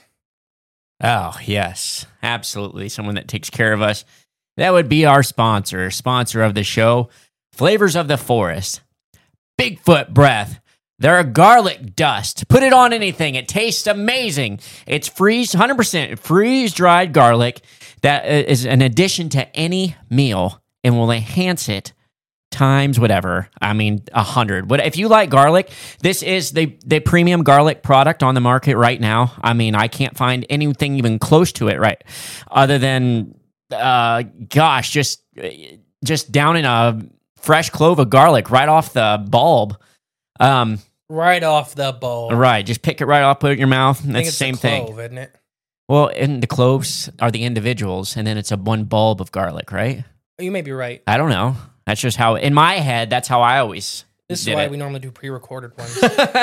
Oh, yes. Absolutely. Someone that takes care of us. That would be our sponsor, sponsor of the show, Flavors of the Forest. Bigfoot Breath. They're a garlic dust. Put it on anything. It tastes amazing. It's freeze, one hundred percent freeze-dried garlic that is an addition to any meal and will enhance it times whatever. I mean, a hundred. But if you like garlic, this is the, the premium garlic product on the market right now. I mean, I can't find anything even close to it, right? Other than, uh, gosh, just just down in a fresh clove of garlic right off the bulb. Um, Right off the bowl. right, just pick it right off, put it in your mouth. And I think that's the it's same a clove, thing. isn't it? Well, and the cloves are the individuals, and then it's a one bulb of garlic, right? You may be right. I don't know. That's just how, in my head, that's how I always This is did why it. we normally do pre-recorded ones.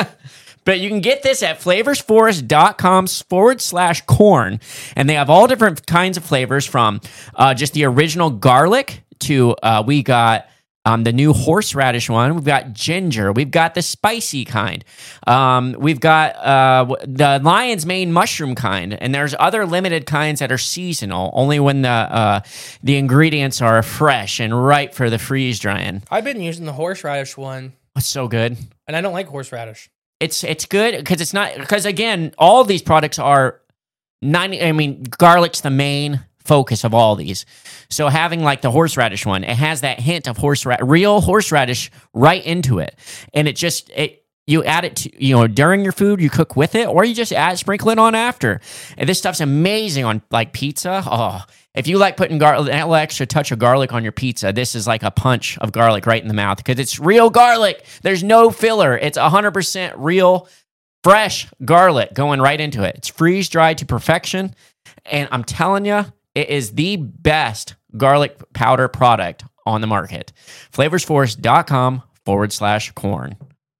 But you can get this at flavorsforest.com forward slash corn. And they have all different kinds of flavors from uh, just the original garlic to uh, we got um, the new horseradish one. We've got ginger. We've got the spicy kind. Um, we've got uh, the lion's mane mushroom kind. And there's other limited kinds that are seasonal, only when the, uh, the ingredients are fresh and ripe for the freeze drying. I've been using the horseradish one, It's so good. and I don't like horseradish. It's it's good because it's not because again all of these products are ninety. I mean, garlic's the main focus of all these. So having like the horseradish one, it has that hint of horseradish, real horseradish, right into it, and it just it you add it to you know during your food, you cook with it, or you just add sprinkle it on after. And this stuff's amazing on like pizza. Oh. If you like putting garlic, a little extra touch of garlic on your pizza, this is like a punch of garlic right in the mouth because it's real garlic. There's no filler. It's one hundred percent real, fresh garlic going right into it. It's freeze-dried to perfection. And I'm telling you, it is the best garlic powder product on the market. flavorsforest.com forward slash corn.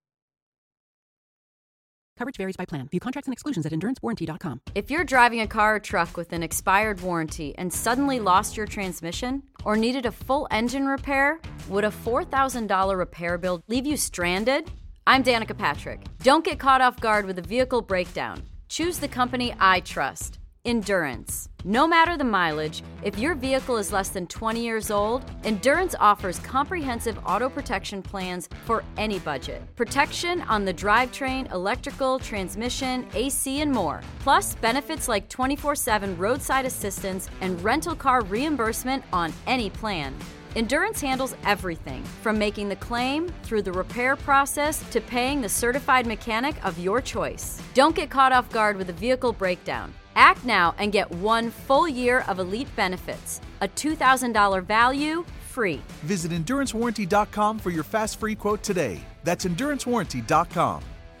Coverage varies by plan. View contracts and exclusions at endurance warranty dot com. If you're driving a car or truck with an expired warranty and suddenly lost your transmission or needed a full engine repair, would a four thousand dollars repair bill leave you stranded? I'm Danica Patrick. Don't get caught off guard with a vehicle breakdown. Choose the company I trust, Endurance. No matter the mileage, if your vehicle is less than twenty years old, Endurance offers comprehensive auto protection plans for any budget. Protection on the drivetrain, electrical, transmission, A C, and more. Plus, benefits like twenty-four seven roadside assistance and rental car reimbursement on any plan. Endurance handles everything from making the claim through the repair process to paying the certified mechanic of your choice. Don't get caught off guard with a vehicle breakdown. Act now and get one full year of elite benefits, a two thousand dollars value, free. Visit endurance warranty dot com for your fast free quote today. That's endurance warranty dot com.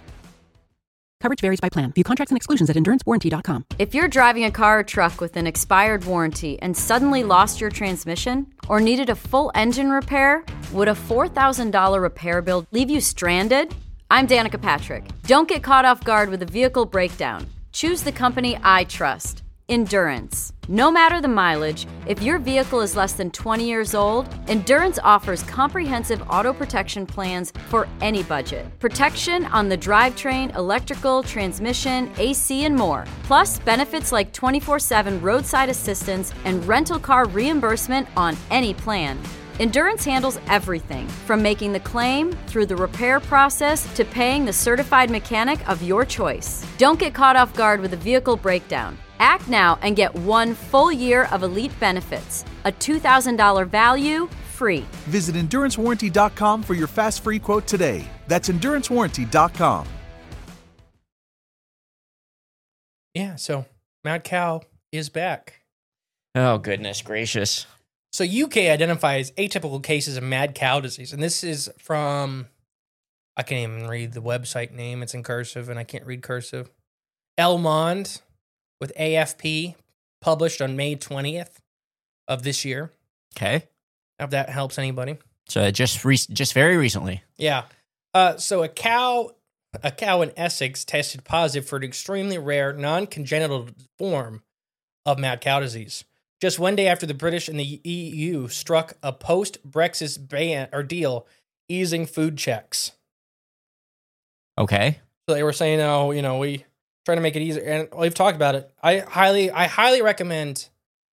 Coverage varies by plan. View contracts and exclusions at endurance warranty dot com. If you're driving a car or truck with an expired warranty and suddenly lost your transmission or needed a full engine repair, would a four thousand dollars repair bill leave you stranded? I'm Danica Patrick. Don't get caught off guard with a vehicle breakdown. Choose the company I trust, Endurance. No matter the mileage, if your vehicle is less than twenty years old, Endurance offers comprehensive auto protection plans for any budget. Protection on the drivetrain, electrical, transmission, A C, and more. Plus, benefits like twenty-four seven roadside assistance and rental car reimbursement on any plan. Endurance handles everything from making the claim through the repair process to paying the certified mechanic of your choice. Don't get caught off guard with a vehicle breakdown. Act now and get one full year of elite benefits, a two thousand dollars value, free. Visit endurance warranty dot com for your fast free quote today. That's endurance warranty dot com. Yeah, so Mad Cow is back. Oh, goodness gracious. So U K identifies atypical cases of mad cow disease, and this is from, I can't even read the website name. It's in cursive, and I can't read cursive. El Monde with A F P, published on May twentieth of this year. Okay. If that helps anybody. So just re- just very recently. Yeah. Uh, so a cow, a cow in Essex tested positive for an extremely rare non-congenital form of mad cow disease. Just one day after the British and the E U struck a post-Brexit ban or deal easing food checks. Okay. So they were saying, "Oh, you know, we trying to make it easier," and we've talked about it. I highly, I highly recommend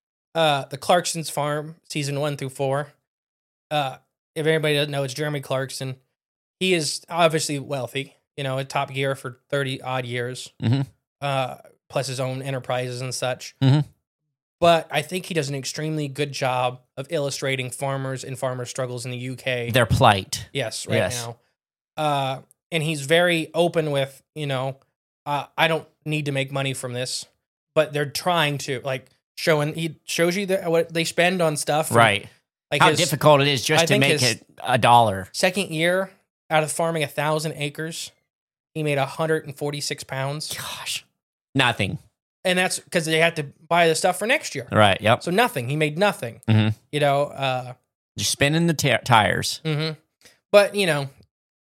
uh, the Clarkson's Farm season one through four. Uh, if anybody doesn't know, it's Jeremy Clarkson. He is obviously wealthy, you know, at Top Gear for thirty odd years, Mm-hmm. uh, plus his own enterprises and such. Mm-hmm. But I think he does an extremely good job of illustrating farmers and farmer struggles in the U K. Their plight. Yes, right Yes. now. Uh, and he's very open with, you know, uh, I don't need to make money from this, but they're trying to, like, showing, he shows you the, what they spend on stuff. Right. Like How his difficult it is just I to think make his- it a dollar. second year out of farming a thousand acres, he made one hundred forty-six pounds. Gosh. Nothing. And that's because they had to buy the stuff for next year. Right. Yep. So nothing. He made nothing. Mm-hmm. You know, uh, Just spinning the t- tires. hmm but you know,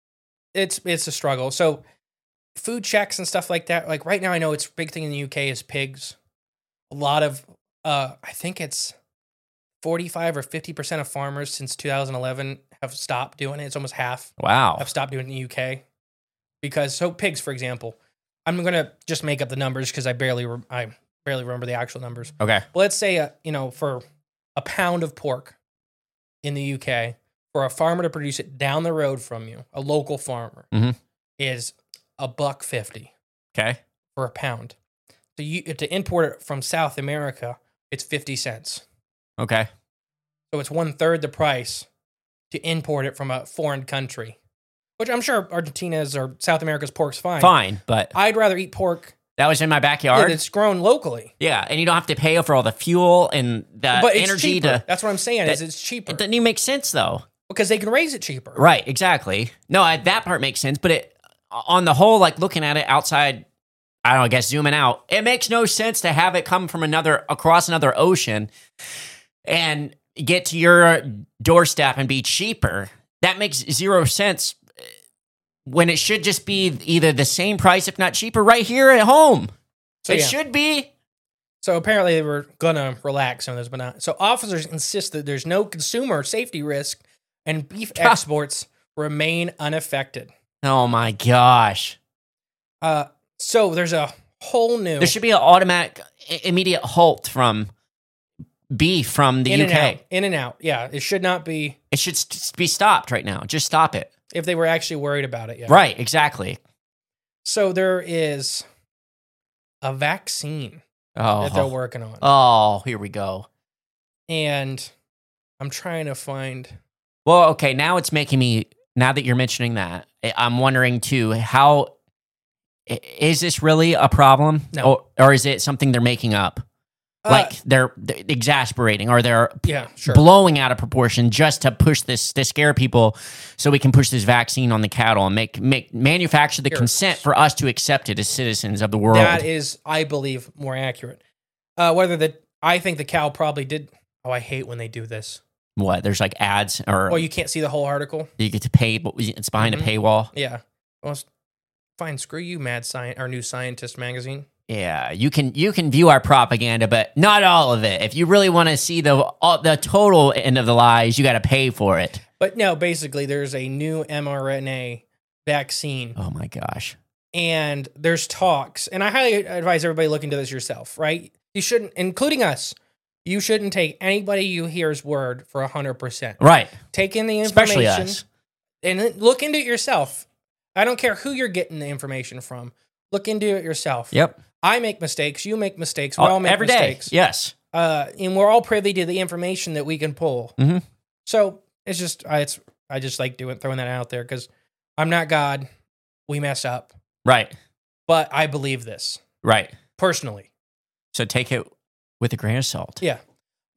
it's it's a struggle. So food checks and stuff like that. Like right now, I know it's a big thing in the U K is pigs. A lot of, uh, I think it's forty-five or fifty percent of farmers since two thousand eleven have stopped doing it. It's almost half Wow. have stopped doing it in the U K because so pigs, for example, I'm gonna just make up the numbers because I barely re- I barely remember the actual numbers. Okay. Well, let's say, uh, you know, for a pound of pork in the U K, for a farmer to produce it down the road from you, a local farmer, Mhm. is a buck fifty Okay. for a pound. So you to import it from South America, it's fifty cents. Okay. So it's one third the price to import it from a foreign country, which I'm sure Argentina's or South America's pork's fine. Fine, but I'd rather eat pork that was in my backyard. that's grown locally. Yeah, and you don't have to pay for all the fuel and the but it's energy cheaper. to. That's what I'm saying. is that- it's cheaper It doesn't even make sense though. because they can raise it cheaper. Right. Exactly. No, I, that part makes sense, but it on the whole, like looking at it outside, I don't know, I guess zooming out, it makes no sense to have it come from another across another ocean and get to your doorstep and be cheaper. That makes zero sense when it should just be either the same price, if not cheaper, right here at home. So, it yeah. should be. So apparently they were gonna relax on this, but not. So officers insist that there's no consumer safety risk and beef Ha. exports remain unaffected. Oh my gosh. Uh, so there's a whole new There should be an automatic, i- immediate halt from beef from the in U and K. out, in and out. Yeah, it should not be It should st- be stopped right now. Just stop it. if they were actually worried about it. Yeah. Right, exactly. So there is a vaccine that they're Oh, working on, oh, here we go. and I'm trying to find. Well, okay, now it's making me, now that you're mentioning that, I- I'm wondering too, how, i- is this really a problem? No. Or, or is it something they're making up? Uh, Like they're, they're exasperating or they're yeah, sure. blowing out of proportion just to push this, to scare people so we can push this vaccine on the cattle and make, make manufacture the Here. consent for us to accept it as citizens of the world. That is, I believe, more accurate. Uh, whether the I think the cow probably did. Oh, I hate when they do this. What? There's like ads or Oh, you can't see the whole article. you get to pay, but it's behind Mhm. a paywall. Yeah. Well, it's- fine. Screw you, Mad Science, our new Scientist magazine. Yeah, you can you can view our propaganda, but not all of it. If you really want to see the all, the total end of the lies, you got to pay for it. But no, basically, there's a new mRNA vaccine, Oh my gosh. and there's talks. And I highly advise everybody look into this yourself. Right? You shouldn't, including us. You shouldn't take anybody you hear's word for a hundred percent. Right. Take in the information, Especially us. and then look into it yourself. I don't care who you're getting the information from. Look into it yourself. Yep. I make mistakes. You make mistakes. We all Oh, make every day. mistakes. Yes. Uh, and we're all privy to the information that we can pull. Mhm. So it's just, I, it's, I just like doing throwing that out there because I'm not God. We mess up, Right. but I believe this Right. personally. So take it with a grain of salt. Yeah.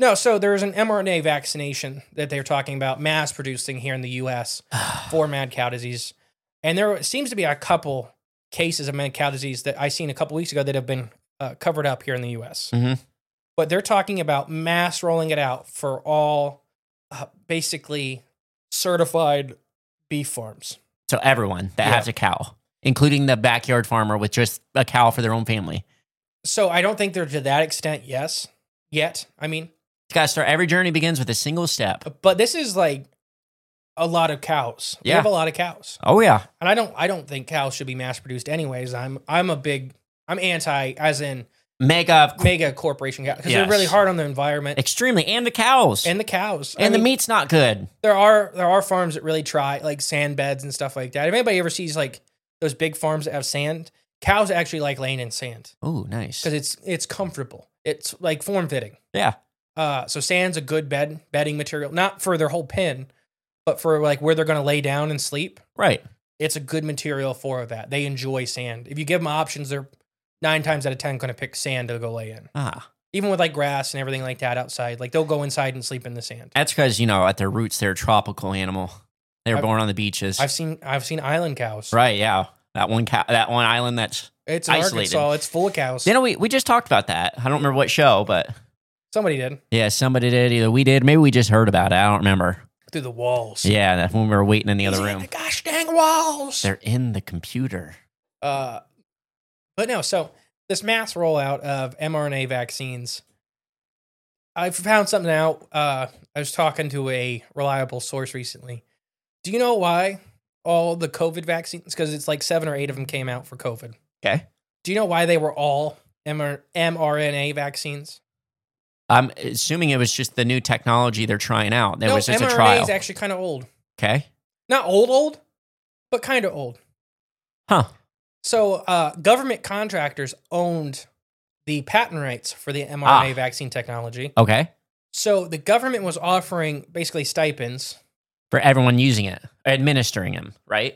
No, so there's an mRNA vaccination that they're talking about mass producing here in the U S for mad cow disease. And there seems to be a couple cases of mad cow disease that I seen a couple weeks ago that have been uh, covered up here in the U S. Mm-hmm. But they're talking about mass rolling it out for all uh, basically certified beef farms. So everyone that Yeah. has a cow, including the backyard farmer with just a cow for their own family. So I don't think they're to that extent, yes, yet. I mean, You got to start. Every journey begins with a single step. but this is like a lot of cows. We Yeah. have a lot of cows. Oh yeah, And I don't I don't think cows should be mass produced anyways. I'm I'm a big I'm anti as in mega, mega corporation cows because Yes. they're really hard on the environment extremely, and the cows, and the cows. and I the mean, meat's not good. There are there are farms that really try like sand beds and stuff like that. If anybody ever sees like those big farms that have sand, cows actually like laying in sand Oh, nice. because it's it's comfortable. It's like form fitting. Yeah, Uh, so sand's a good bed bedding material, not for their whole pen, but for like where they're going to lay down and sleep. right. It's a good material for that. They enjoy sand. If you give them options, they're nine times out of ten going to pick sand to go lay in. Ah, Even with like grass and everything like that outside, like they'll go inside and sleep in the sand. that's because you know at their roots they're a tropical animal. They were I've- born on the beaches. I've seen I've seen island cows. right. Yeah, that one cow, that one island that's. It's in Isolated. Arkansas. It's full of cows. You know, we we just talked about that. I don't remember what show, but Somebody did yeah, somebody did. Either we did, maybe we just heard about it. I don't remember. through the walls. Yeah, that's when we were waiting in the He's other in room. the gosh dang walls. They're in the computer. Uh, but no, so this mass rollout of mRNA vaccines, I found something out. Uh, I was talking to a reliable source recently. Do you know why all the COVID vaccines, because it's like seven or eight of them came out for COVID. Okay. Do you know why they were all mR- mRNA vaccines? I'm assuming it was just the new technology they're trying out. There no, was just mRNA a trial. is actually kind of old. Okay. Not old, old, but kind of old. Huh. So, uh, government contractors owned the patent rights for the mRNA Ah. vaccine technology. Okay. So, the government was offering basically stipends. For everyone using it, administering them, right?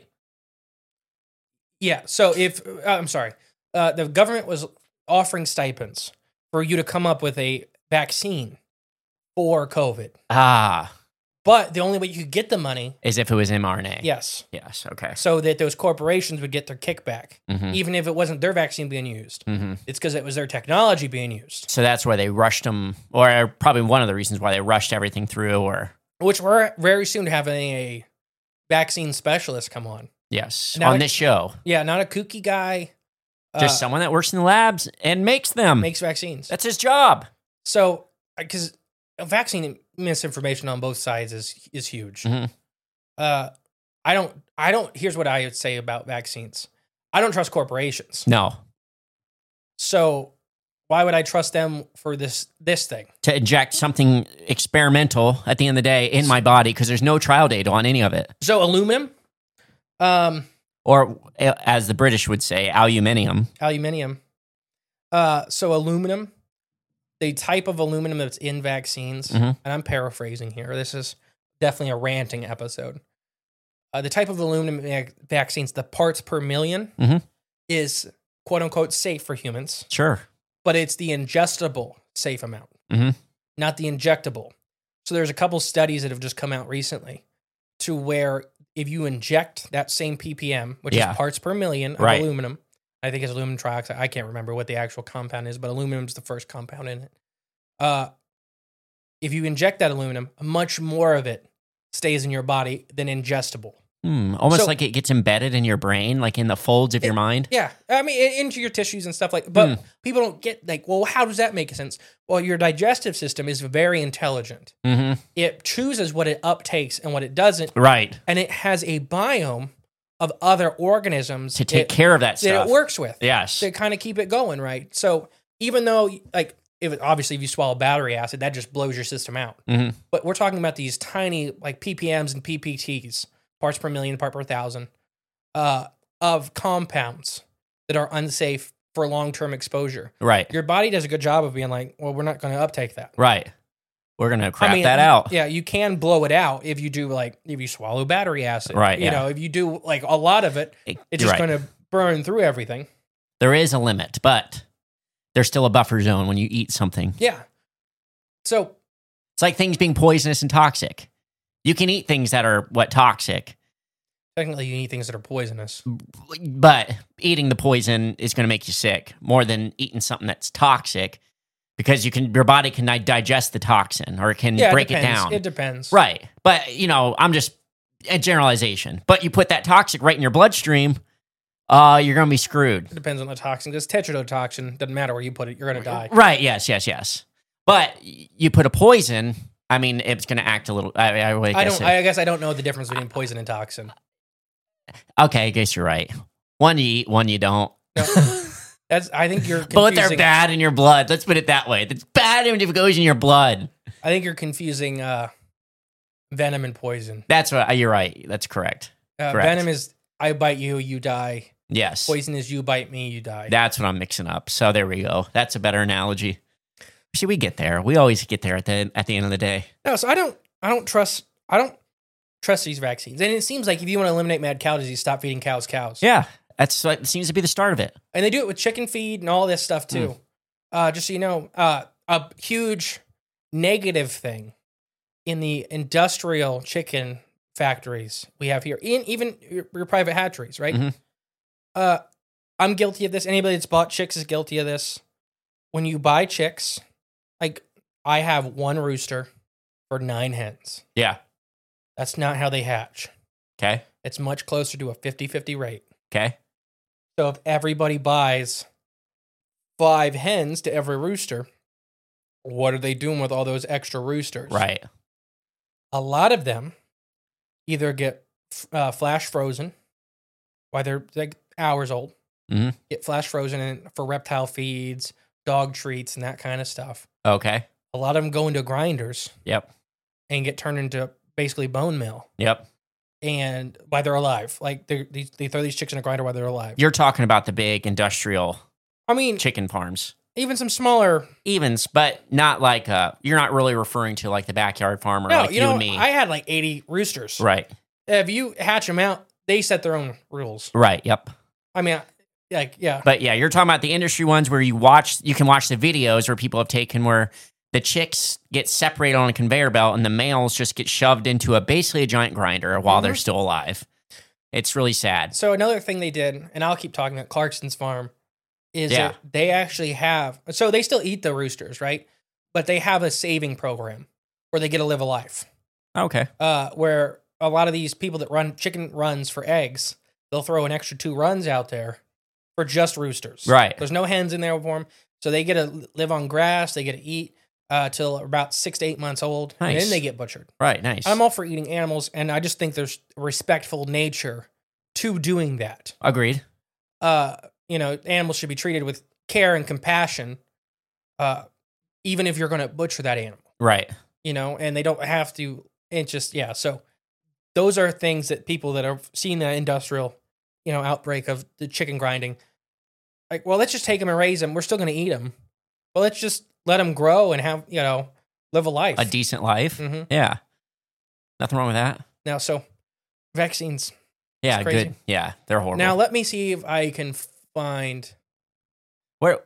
Yeah. So, if uh, I'm sorry, uh, the government was offering stipends for you to come up with a vaccine for COVID. Ah, But the only way you could get the money, as if it was mRNA. yes, Yes. Okay. so that those corporations would get their kickback, Mhm. even if it wasn't their vaccine being used. hmm It's because it was their technology being used. So that's why they rushed them, or probably one of the reasons why they rushed everything through. Or Which we're very soon having a vaccine specialist come on. yes, Now on it- this show, Yeah, not a kooky guy. just uh, someone that works in the labs and makes them. makes vaccines. That's his job. So, because vaccine misinformation on both sides is is huge. Mhm. Uh, I don't. I don't. Here's what I would say about vaccines. I don't trust corporations. No, So, why would I trust them for this this thing? to inject something experimental at the end of the day in my body because there's no trial data on any of it, So, aluminum, um, or uh, as the British would say, aluminium. aluminium. Uh, so aluminum, the type of aluminum that's in vaccines, Mhm. and I'm paraphrasing here. This is definitely a ranting episode. Uh, the type of aluminum vac- vaccines, the parts per million, Mhm. is quote unquote safe for humans, Sure. but it's the ingestible safe amount, Mhm. not the injectable. So there's a couple studies that have just come out recently to where if you inject that same P P M, which Yeah. is parts per million of Right. aluminum, I think it's aluminum trioxide. I can't remember what the actual compound is, but aluminum is the first compound in it. Uh, if you inject that aluminum, much more of it stays in your body than ingestible. Hmm, almost So- like it gets embedded in your brain, like in the folds of your mind. Yeah, I mean i- into your tissues and stuff like. But Hmm. people don't get like, well, how does that make sense? Well, your digestive system is very intelligent. hmm It chooses what it uptakes and what it doesn't, Right. and it has a biome of other organisms To take it- care of that that stuff. it works with. Yes. To kind of keep it going, right? So even though, like, if it, obviously if you swallow battery acid, that just blows your system out. hmm But we're talking about these tiny like P P Ms and P P Ts, parts per million, part per thousand, uh, of compounds that are unsafe for long-term exposure. Right. Your body does a good job of being like, well, we're not going to uptake that. Right. We're gonna crap I mean, that you- out. Yeah, you can blow it out if you do like if you swallow battery acid. Right, You yeah. know, if you do like a lot of it, It- it's you're just right. going to burn through everything. There is a limit, but there's still a buffer zone when you eat something. Yeah. So It's like things being poisonous and toxic. You can eat things that are, what, toxic. Technically, you eat things that are poisonous. But eating the poison is going to make you sick more than eating something that's toxic because you can your body can di- digest the toxin or it can Yeah, break it it depends. down. It depends. Right. But, you know, I'm just a generalization. But you put that toxic right in your bloodstream, uh, you're going to be screwed. It depends on the toxin. Because tetrodotoxin, doesn't matter where you put it, you're going to die. Right. Yes, yes, yes. But you put a poison, I mean, it's going to act a little. I, I, really I guess don't. it- I guess I don't know the difference between poison and toxin. Okay, I guess you're right. One you eat, one you don't. No, that's. I think you're. Both are confusing- bad in your blood. Let's put it that way. It's bad if it goes in your blood. I think you're confusing uh, venom and poison. That's what you're right. That's correct. Uh, Correct. venom is I bite you, you die. Yes. Poison is you bite me, you die. That's what I'm mixing up. So there we go. That's a better analogy. See, we get there. We always get there at the at the end of the day. No, so I don't. I don't trust. I don't trust these vaccines. And it seems like if you want to eliminate mad cow disease, stop feeding cows cows. Yeah, that's what seems to be the start of it. And they do it with chicken feed and all this stuff too. Mm. Uh, just so you know, uh, a huge negative thing in the industrial chicken factories we have here, in even your, your private hatcheries, right? Mhm. Uh, I'm guilty of this. Anybody that's bought chicks is guilty of this. When you buy chicks, like I have one rooster for nine hens. Yeah. That's not how they hatch. Okay. It's much closer to a fifty-fifty rate. Okay. So if everybody buys five hens to every rooster, what are they doing with all those extra roosters? Right. A lot of them either get uh, flash frozen while they're like hours old, Mhm. get flash frozen in, for reptile feeds, dog treats, and that kind of stuff. Okay. A lot of them go into grinders Yep. and get turned into basically bone meal. Yep. And while they're alive, like they they throw these chicks in a grinder while they're alive. You're talking about the big industrial I mean, chicken farms. even some smaller. Evens, but not like uh you're not really referring to like the backyard farmer No, like you you, know, and me. I had like eighty roosters. Right. If you hatch them out, they set their own rules. Right. Yep. I mean, like, yeah. But yeah, you're talking about the industry ones where you watch, you can watch the videos where people have taken where the chicks get separated on a conveyor belt and the males just get shoved into a basically a giant grinder while they're Mhm. still alive. It's really sad. So another thing they did, and I'll keep talking about Clarkson's farm, is Yeah. that they actually have, so they still eat the roosters, right? But they have a saving program where they get to live a life. Okay. Uh, where a lot of these people that run chicken runs for eggs, they'll throw an extra two runs out there for just roosters. Right. There's no hens in there for them. So they get to live on grass, they get to eat uh, till about six to eight months old, and Nice. then they get butchered. Right. Nice. I'm all for eating animals, and I just think there's respectful nature to doing that. Agreed. Uh, you know, animals should be treated with care and compassion, uh, even if you're going to butcher that animal. Right. You know, and they don't have to. It just yeah. So those are things that people that are seeing the industrial, you know, outbreak of the chicken grinding, like, well, let's just take them and raise them. We're still going to eat them, but let's just let them grow and have, you know, live a life. A decent life. hmm Yeah. Nothing wrong with that. Now, so vaccines. Yeah. crazy. Good. Yeah. They're horrible. Now, let me see if I can find where?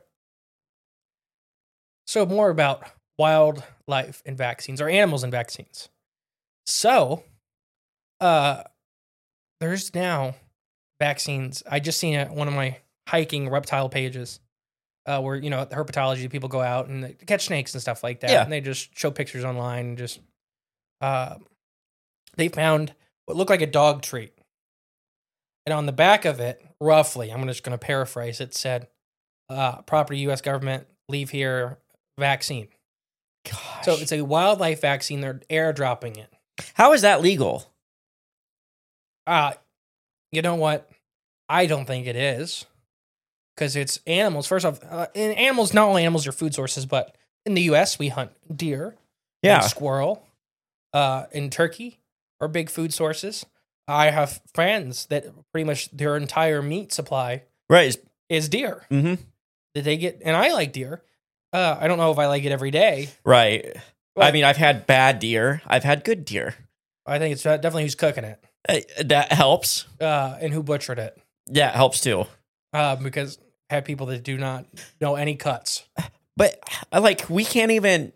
so more about wildlife and vaccines, or animals and vaccines. So, uh, there's now vaccines. I just seen it on one of my hiking reptile pages, uh, where, you know, herpetology people go out and they catch snakes and stuff like that. Yeah. And they just show pictures online and just, uh, they found what looked like a dog treat. And on the back of it, roughly, I'm just going to paraphrase, it said, uh, property U S government, leave here, vaccine. Gosh. So it's a wildlife vaccine. They're airdropping it. How is that legal? Uh, you know what? I don't think it is. Because it's animals. First off, uh, in animals, not only animals are food sources, but in the U S, we hunt deer, and squirrel, uh, and turkey are big food sources. I have friends that pretty much their entire meat supply Right. is deer. Mm-hmm. That they get, and I like deer. Uh, I don't know if I like it every day. Right. But I mean, I've had bad deer. I've had good deer. I think it's definitely who's cooking it, Uh, that helps. uh, and who butchered it. Yeah, it helps too. Uh, because I have people that do not know any cuts. But I like we can't even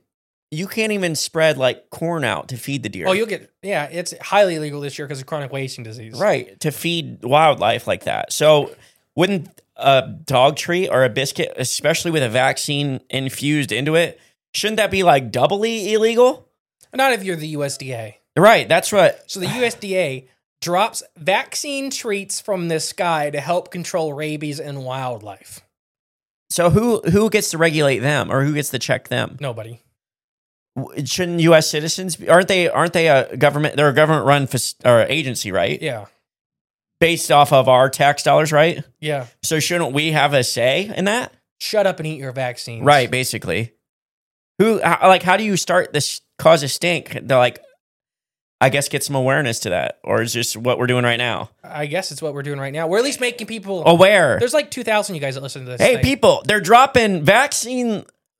you can't even spread like corn out to feed the deer. Oh, you'll get, yeah, it's highly illegal this year because of chronic wasting disease. Right, to feed wildlife like that. So wouldn't a dog treat or a biscuit, especially with a vaccine infused into it, shouldn't that be like doubly illegal? Not if you're the U S D A. Right, that's what. So the U S D A drops vaccine treats from the sky to help control rabies in wildlife. So who who gets to regulate them, or who gets to check them? Nobody. Shouldn't U S citizens be, aren't they aren't they a government? They're a government run or agency, right? Yeah. Based off of our tax dollars, right? Yeah. So shouldn't we have a say in that? Shut up and eat your vaccines. Right, basically. Who how, like how do you start this cause a stink? They're like, I guess get some awareness to that, or is just what we're doing right now? I guess it's what we're doing right now. We're at least making people aware. There's like two thousand you guys that listen to this. Hey, thing. people, they're dropping vaccine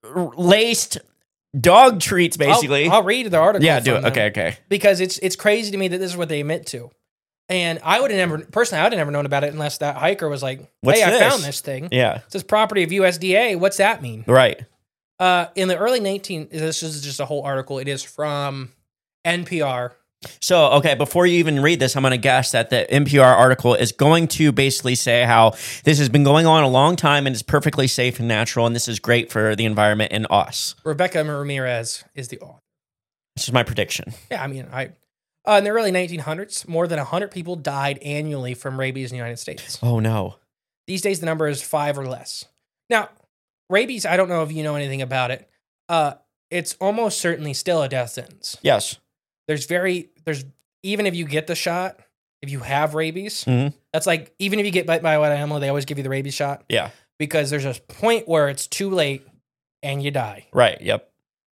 laced dog treats, basically. I'll, I'll read the article. Yeah, do from it. them Okay, okay. Because it's it's crazy to me that this is what they admit to. And I would have never, personally, I would have never known about it unless that hiker was like, What's hey, this? I found this thing. Yeah. It says property of U S D A. What's that mean? Right. Uh, in the early nineteen, this is just a whole article. It is from N P R. So, okay, before you even read this, I'm going to guess that the N P R article is going to basically say how this has been going on a long time and is perfectly safe and natural, and this is great for the environment and us. Rebecca Ramirez is the author. This is my prediction. Yeah, I mean, I uh, in the early nineteen hundreds, more than one hundred people died annually from rabies in the United States. Oh, no. These days, the number is five or less. Now, rabies, I don't know if you know anything about it. Uh, it's almost certainly still a death sentence. Yes. There's very, there's, even if you get the shot, if you have rabies, mm-hmm. that's like, even if you get bit by a wild animal, they always give you the rabies shot. Yeah. Because there's a point where it's too late and you die. Right. Yep.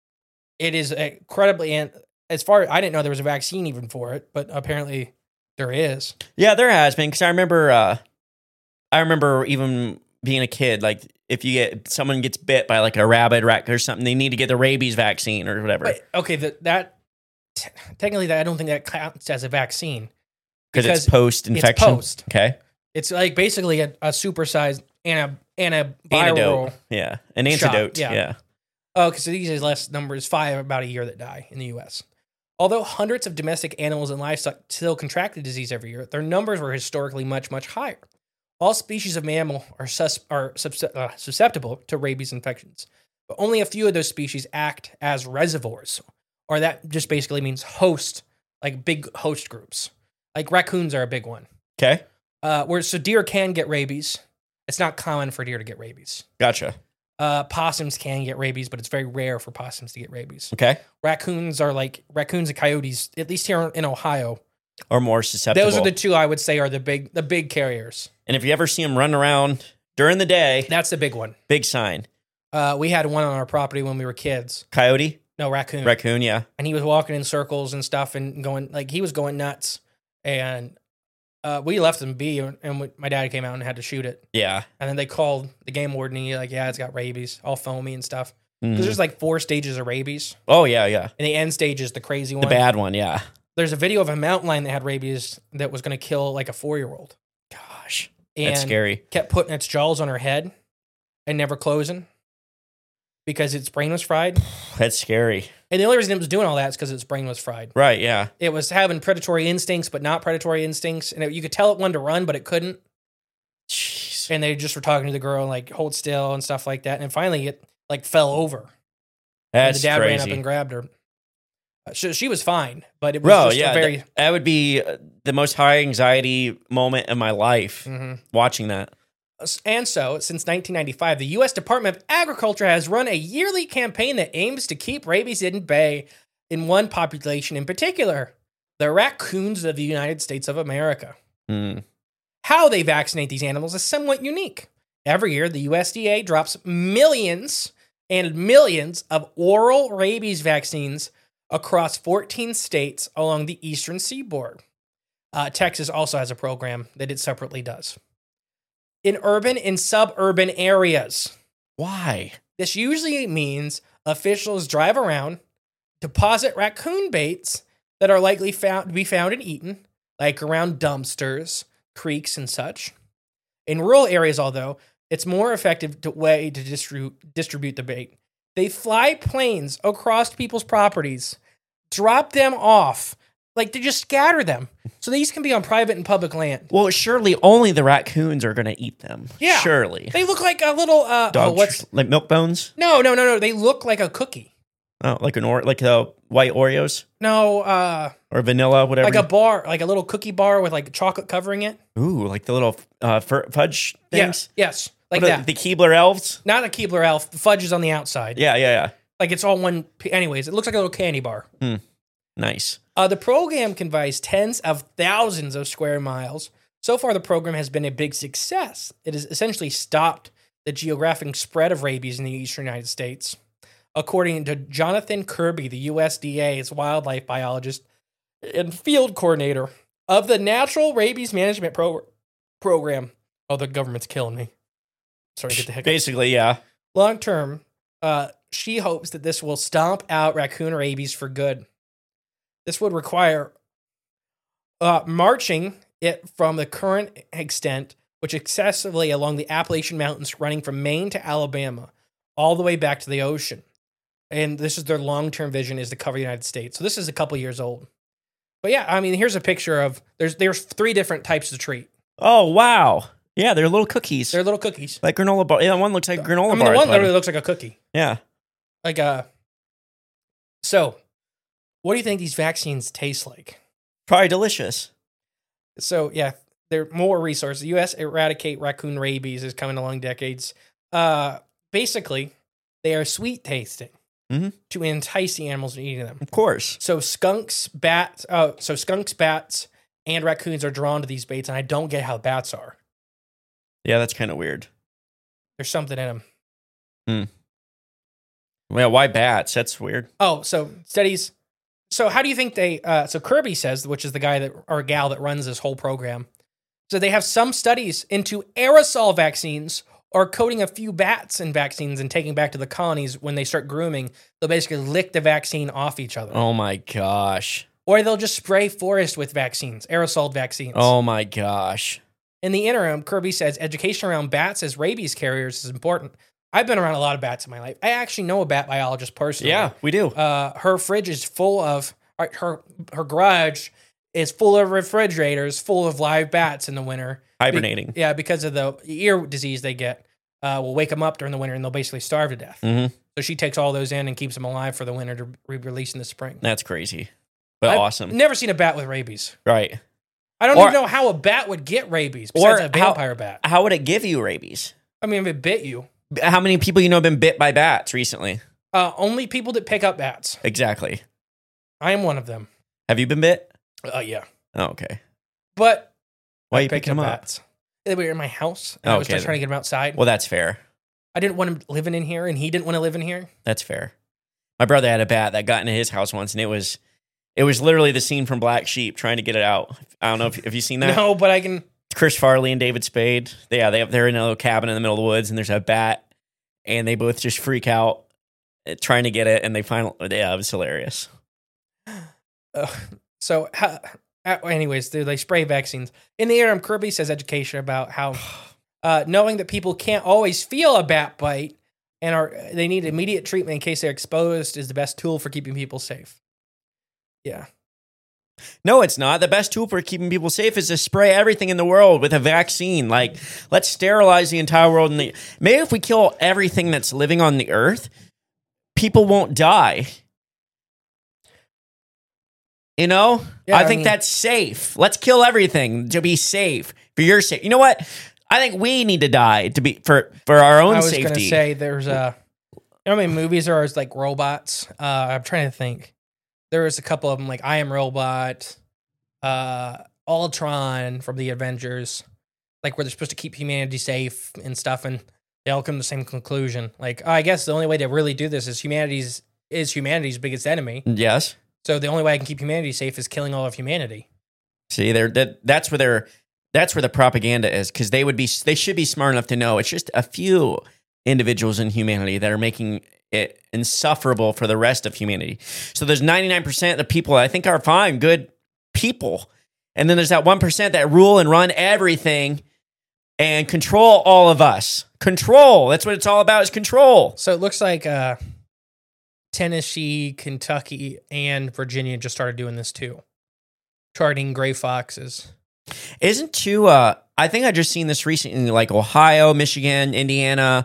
It is incredibly, and as far, I didn't know there was a vaccine even for it, but apparently there is. Yeah, there has been. Because I remember, uh, I remember even being a kid, like if you get, someone gets bit by like a rabid rat or something, they need to get the rabies vaccine or whatever. But, okay, the, that, t- technically, that I don't think that counts as a vaccine. Because it's post-infection? It's post. Okay. It's like basically a, a supersized anti, antiviral. Antidote. Yeah. An antidote. Shot, yeah. yeah. Oh, because these is less numbers, five about a year that die in the U S. Although hundreds of domestic animals and livestock still contract the disease every year, their numbers were historically much, much higher. All species of mammal are, sus- are sus- uh, susceptible to rabies infections, but only a few of those species act as reservoirs, or that just basically means host, like big host groups. Like raccoons are a big one. Okay. Uh, where so deer can get rabies. It's not common for deer to get rabies. Gotcha. Uh, possums can get rabies, but it's very rare for possums to get rabies. Okay. Raccoons are like raccoons and coyotes, at least here in Ohio, are more susceptible. Those are the two I would say are the big the big carriers. And if you ever see them running around during the day, that's the big one. Big sign. Uh, we had one on our property when we were kids. Coyote? No, raccoon. Raccoon, yeah. And he was walking in circles and stuff and going like he was going nuts. And uh, we left him be, and we, my dad came out and had to shoot it. Yeah. And then they called the game warden, and he's like, yeah, it's got rabies, all foamy and stuff. Because Mm-hmm. there's like four stages of rabies. Oh, yeah, yeah. And the end stage is the crazy one. The bad one, yeah. There's a video of a mountain lion that had rabies that was going to kill like a four-year-old. Gosh. And that's scary. Kept putting its jaws on her head and never closing because its brain was fried. That's scary. And the only reason it was doing all that is because its brain was fried. Right, yeah. It was having predatory instincts, but not predatory instincts. And it, you could tell it wanted to run, but it couldn't. Jeez. And they just were talking to the girl, like, hold still and stuff like that. And then finally it, like, fell over. That's and the dad crazy. ran up and grabbed her. Uh, she, she was fine, but it was Bro, just yeah, a very... that, that would be the most high anxiety moment of my life, mm-hmm. watching that. And so, since nineteen ninety-five, the U S Department of Agriculture has run a yearly campaign that aims to keep rabies in bay in one population in particular, the raccoons of the United States of America. Mm. How they vaccinate these animals is somewhat unique. Every year, the U S D A drops millions and millions of oral rabies vaccines across fourteen states along the eastern seaboard. Uh, Texas also has a program that it separately does. In urban and suburban areas. Why? This usually means officials drive around, deposit raccoon baits that are likely found to be found and eaten, like around dumpsters, creeks, and such. In rural areas, although, it's more effective to way to distribute distribute the bait. They fly planes across people's properties, drop them off, like to just scatter them. So these can be on private and public land. Well, surely only the raccoons are going to eat them. Yeah. Surely. They look like a little, uh, Dog oh, what's, tr- like milk bones? no, no, no, no. They look like a cookie. Oh, like an or like the white Oreos No, uh, or vanilla, whatever. like a bar, like a little cookie bar with like chocolate covering it. Ooh, like the little uh, fur- fudge things. Yes, yes, like What are that. The Keebler elves. Not a Keebler elf. The fudge is on the outside. Yeah, yeah, Like it's all one. p- Anyways, it looks like a little candy bar. yeah. Hmm. Nice. Uh, the program comprised tens of thousands of square miles. So far, the program has been a big success. It has essentially stopped the geographic spread of rabies in the eastern United States. According to Jonathan Kirby, the U S D A's wildlife biologist and field coordinator of the Natural Rabies Management Pro- Program. Oh, the government's killing me. Sorry to get the hiccups. Basically, yeah. Long term, uh, she hopes that this will stomp out raccoon rabies for good. This would require uh, marching it from the current extent, which excessively along the Appalachian Mountains, running from Maine to Alabama, all the way back to the ocean. And this is their long-term vision, is to cover the United States. So this is a couple years old. But yeah, I mean, here's a picture of there's there's three different types of treat. Oh wow. Yeah, they're little cookies. They're little cookies. like granola bar. Yeah, one looks like granola I mean, bar. the one buddy. literally looks like a cookie. Yeah. Like uh so what do you think these vaccines taste like? Probably delicious. So yeah, there are more resources. U S eradicate raccoon rabies is coming along decades. Uh basically, they are sweet tasting Mhm. to entice the animals from eating them. Of course. So skunks, bats, oh, so skunks, bats, and raccoons are drawn to these baits, and I don't get how bats are. Yeah, that's kind of weird. There's something in them. Well, why bats? That's weird. Oh, so studies. So how do you think they? Uh, so Kirby says, which is the guy that or gal that runs this whole program. So they have some studies into aerosol vaccines or coating a few bats in vaccines and taking back to the colonies when they start grooming. They'll basically lick the vaccine off each other, Oh my gosh. or they'll just spray forest with vaccines, aerosol vaccines. Oh my gosh. In the interim, Kirby says education around bats as rabies carriers is important. I've been around a lot of bats in my life. I actually know a bat biologist personally. Yeah, we do. Uh, her fridge is full of uh, her her garage is full of refrigerators full of live bats in the winter. Hibernating. Be- yeah, because of the ear disease they get. Uh, will wake them up during the winter and they'll basically starve to death. Mm-hmm. So she takes all those in and keeps them alive for the winter to re- release in the spring. That's crazy. But I've awesome. Never seen a bat with rabies. Right. I don't Or- even know how a bat would get rabies Or besides a how- vampire bat. How would it give you rabies? I mean, if it bit you, How many people you know have been bit by bats recently? uh, only people that pick up bats. Exactly. I am one of them. Have you been bit? Uh, yeah, Oh, okay. but Why are I you picked picking them up up? bats. They were in my house. And I was Okay, just trying to get them outside. Well, that's fair. I didn't want him living in here, and he didn't want to live in here. That's fair. My brother had a bat that got into his house once, and it was it was literally the scene from Black Sheep trying to get it out. I don't know if have you seen that? No, but I can. Chris Farley and David Spade. Yeah, they they're in a little cabin in the middle of the woods, and there's a bat, and they both just freak out uh, trying to get it, and they finally yeah, it was hilarious. Uh, so, ha, uh, anyways, they they spray vaccines. In the interim, Kirby says education about how uh, knowing that people can't always feel a bat bite and are they need immediate treatment in case they're exposed is the best tool for keeping people safe. Yeah. No, it's not. The best tool for keeping people safe is to spray everything in the world with a vaccine. Like, let's sterilize the entire world. And the, maybe if we kill everything that's living on the earth, people won't die. You know? Yeah, I I think mean- that's safe. Let's kill everything to be safe. For your sake. You know what? I think we need to die to be for, for our own I was safety. going to say there's a. You know how many movies there are as, like robots? Uh, I'm trying to think. There was a couple of them, like I Am Robot, uh, Ultron from the Avengers, like where they're supposed to keep humanity safe and stuff, and they all come to the same conclusion. Like, oh, I guess the only way to really do this is humanity's is humanity's biggest enemy. Yes. So the only way I can keep humanity safe is killing all of humanity. See, they're, that that's where they're that's where the propaganda is, because they would be they should be smart enough to know it's just a few individuals in humanity that are making it insufferable for the rest of humanity. So there's ninety-nine percent of the people I think are fine, good people. And then there's that one percent that rule and run everything and control all of us. Control. That's what it's all about, is control. So it looks like uh, Tennessee, Kentucky, and Virginia just started doing this too. Charting gray foxes. Isn't too, uh, I think I just seen this recently, like Ohio, Michigan, Indiana,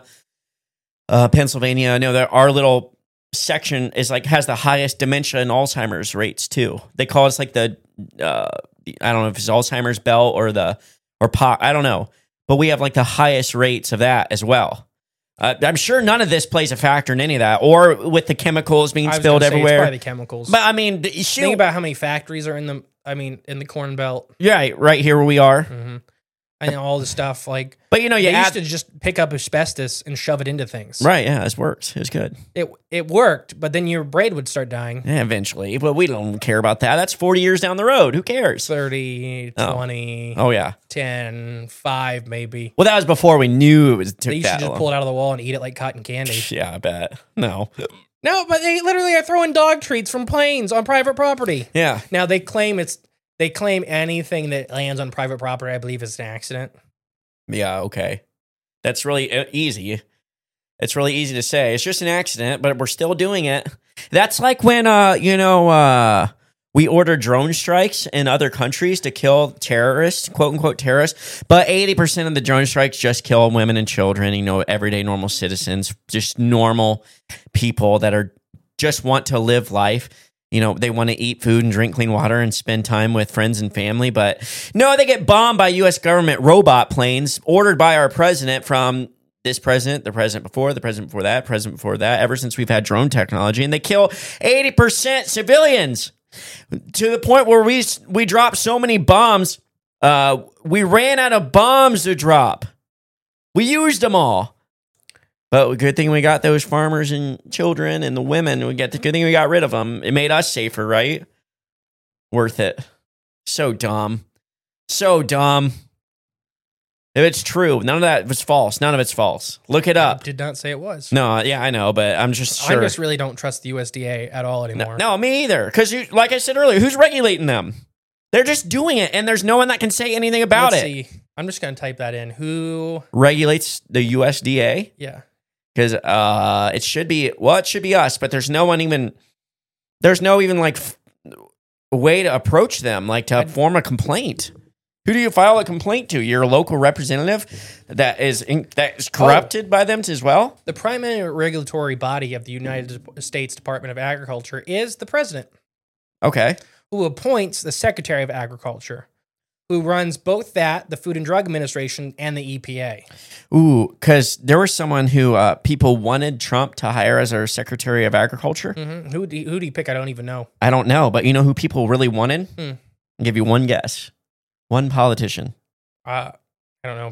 uh, Pennsylvania. No, there our little section is like, has the highest dementia and Alzheimer's rates too. They call us like the, uh, I don't know if it's Alzheimer's belt or the, or pot, I don't know. But we have like the highest rates of that as well. Uh, I'm sure none of this plays a factor in any of that, or with the chemicals being I was spilled gonna say, everywhere. It's probably the chemicals. But I mean, d- shoot, Think about how many factories are in the, I mean, in the Corn Belt. yeah, right here where we are. Mm-hmm. And all the stuff like, But you know, you they add, used to just pick up asbestos and shove it into things. right? Yeah, this worked. It was good. It it worked, but then your braid would start dying. Yeah, eventually, but we don't care about that. That's forty years down the road. Who cares? thirty, Oh. twenty, Oh yeah. ten, five maybe. Well, that was before we knew it was took They used that to just long. pull it out of the wall and eat it like cotton candy. Yeah, I bet. No. No, but they literally are throwing dog treats from planes on private property. Yeah. Now they claim it's they claim anything that lands on private property, I believe, is an accident. Yeah. Okay. That's really uh, easy. It's really easy to say. It's just an accident, but we're still doing it. That's like when, uh, you know, uh, we order drone strikes in other countries to kill terrorists, quote unquote terrorists, but eighty percent of the drone strikes just kill women and children, you know, everyday normal citizens, just normal people that are just want to live life. You know, they want to eat food and drink clean water and spend time with friends and family. But no, they get bombed by U S government robot planes ordered by our president from this president, the president before, the president before that, president before that, ever since we've had drone technology. And they kill eighty percent civilians to the point where we we drop so many bombs. Uh, we ran out of bombs to drop. We used them all. But good thing we got those farmers and children and the women. We get the good thing we got rid of them. It made us safer, right? Worth it. So dumb. So dumb. If it's true, none of that was false. None of it's false. Look it I up. did not say it was. No, yeah, I know, but I'm just sure. I just really don't trust the U S D A at all anymore. No, no, me either. Because, like I said earlier, who's regulating them? They're just doing it, and there's no one that can say anything about Let's it. See. I'm just going to type that in. Who Regulates the U S D A? Yeah. Because uh, it should be, well, it should be us, but there's no one even, there's no even like f- way to approach them, like to I'd, form a complaint. Who do you file a complaint to? Your local representative that is in, that is corrupted oh, by them as well? The primary regulatory body of the United States Department of Agriculture is the president. Okay. Who appoints the Secretary of Agriculture, who runs both that, the Food and Drug Administration, and the E P A. Ooh, because there was someone who uh, people wanted Trump to hire as our Secretary of Agriculture. Mm-hmm. Who, do you, who do you pick? I don't even know. I don't know, but you know who people really wanted? Hmm. I'll give you one guess. One politician. Uh, I don't know.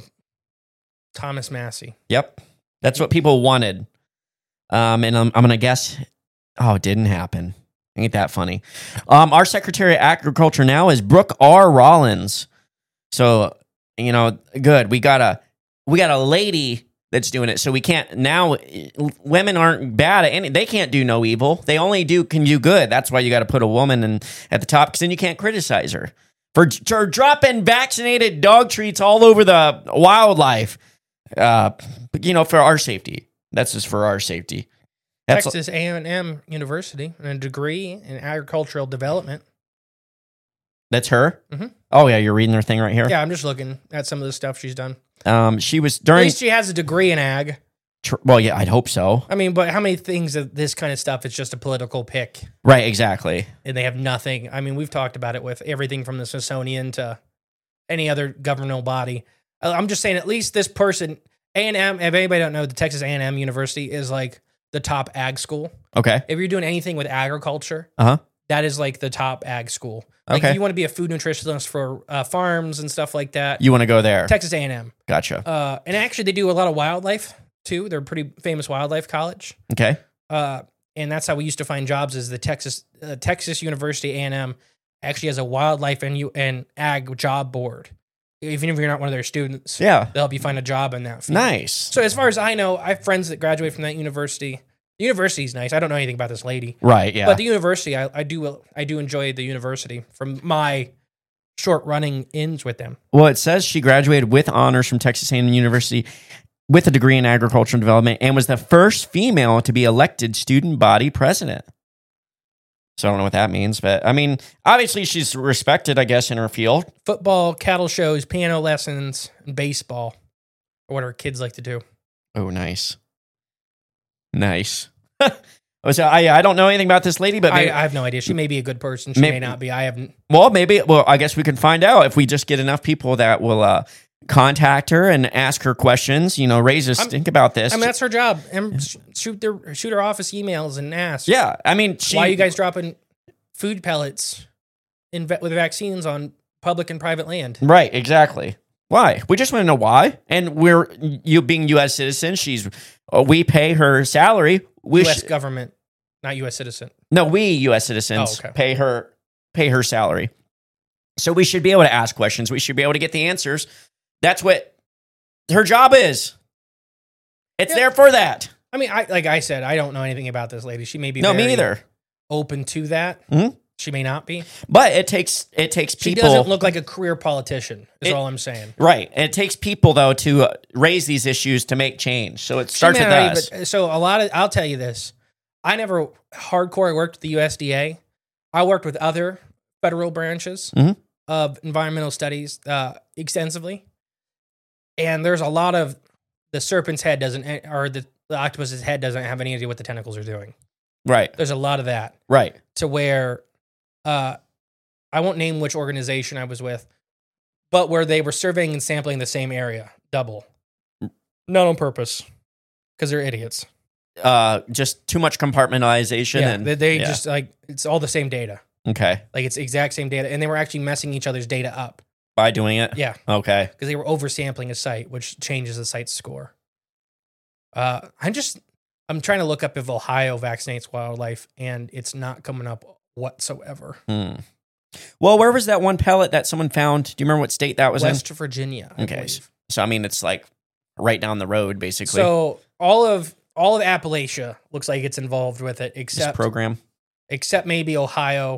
Thomas Massey. Yep. That's what people wanted. Um, and I'm, I'm going to guess, oh, it didn't happen. Ain't that funny? Um, our Secretary of Agriculture now is Brooke R. Rollins. So, you know, good. We got a we got a lady that's doing it. So we can't now. Women aren't bad at any. They can't do no evil. They only do can do good. That's why you got to put a woman in at the top, because then you can't criticize her for, for dropping vaccinated dog treats all over the wildlife. Uh, you know, for our safety. That's just for our safety. That's Texas A and M University and a degree in agricultural development. That's her? Mm-hmm. Oh, yeah, you're reading her thing right here? Yeah, I'm just looking at some of the stuff she's done. Um, she was At during... least she has a degree in ag. Tr- well, yeah, I'd hope so. I mean, but how many things of this kind of stuff is just a political pick? Right, exactly. And they have nothing. I mean, we've talked about it with everything from the Smithsonian to any other governmental body. I'm just saying, at least this person, A and M, if anybody don't know, the Texas A and M University is like the top ag school. Okay. If you're doing anything with agriculture, uh-huh. that is like the top ag school. Like okay. if you want to be a food nutritionist for uh, farms and stuff like that, you want to go there. Texas A and M. Gotcha. Uh, and actually, they do a lot of wildlife too. They're a pretty famous wildlife college. Okay. Uh, and that's how we used to find jobs. Is the Texas uh, Texas University A and M actually has a wildlife and you and ag job board. Even if you're not one of their students, yeah, they'll help you find a job in that field. Nice. So as far as I know, I have friends that graduate from that university. The university's nice. I don't know anything about this lady. Right, yeah. But the university, I, I do I do enjoy the university from my short running ins with them. Well, it says she graduated with honors from Texas A and M University with a degree in agricultural development and was the first female to be elected student body president. So I don't know what that means, but I mean, obviously she's respected, I guess, in her field. Football, cattle shows, piano lessons, and baseball are what our kids like to do. Oh, nice. Nice. so I, I don't know anything about this lady, but maybe, I, I have no idea. She may be a good person. She Maybe- may not be. I haven't. well, maybe, well, I guess we can find out if we just get enough people that will uh, contact her and ask her questions, you know, raise us, I'm- think about this. I mean, that's her job. And sh- shoot their shoot her office emails and ask. yeah, I mean, she, Why are you guys dropping food pellets in va- with vaccines on public and private land? right, exactly. Why? We just want to know why. And we're, you being U S citizens, she's, uh, we pay her salary. We U S sh- government, not U S citizen. No, we U S citizens Oh, okay. pay her pay her salary. So we should be able to ask questions. We should be able to get the answers. That's what her job is. It's Yeah. there for that. I mean, I like I said, I don't know anything about this lady. She may be No, me very neither. open to that. Mhm. She may not be. But it takes it takes She people. doesn't look like a career politician. Is It- all I'm saying. right. And it takes people though to uh, raise these issues to make change. So it She starts may with not us. even- so a lot of I'll tell you this. I never hardcore worked with the U S D A. I worked with other federal branches Mhm. of environmental studies uh, extensively, and there's a lot of the serpent's head doesn't, or the, the octopus's head doesn't have any idea what the tentacles are doing. Right. There's a lot of that Right. to where, uh, I won't name which organization I was with, but where they were surveying and sampling the same area, double, not on purpose, because they're idiots. Uh, just too much compartmentalization. Yeah, and they, they yeah. just like it's all the same data. okay Like it's the exact same data, and they were actually messing each other's data up. by doing it. Yeah, Okay. because they were oversampling a site, which changes the site's score. Uh, I'm just I'm trying to look up if Ohio vaccinates wildlife, and it's not coming up whatsoever. Hmm. Well, where was that one pellet that someone found? Do you remember what state that was West Virginia. I in? Okay. believe. So I mean, it's like right down the road, basically. So all of all of Appalachia looks like it's involved with it, this except program. except maybe Ohio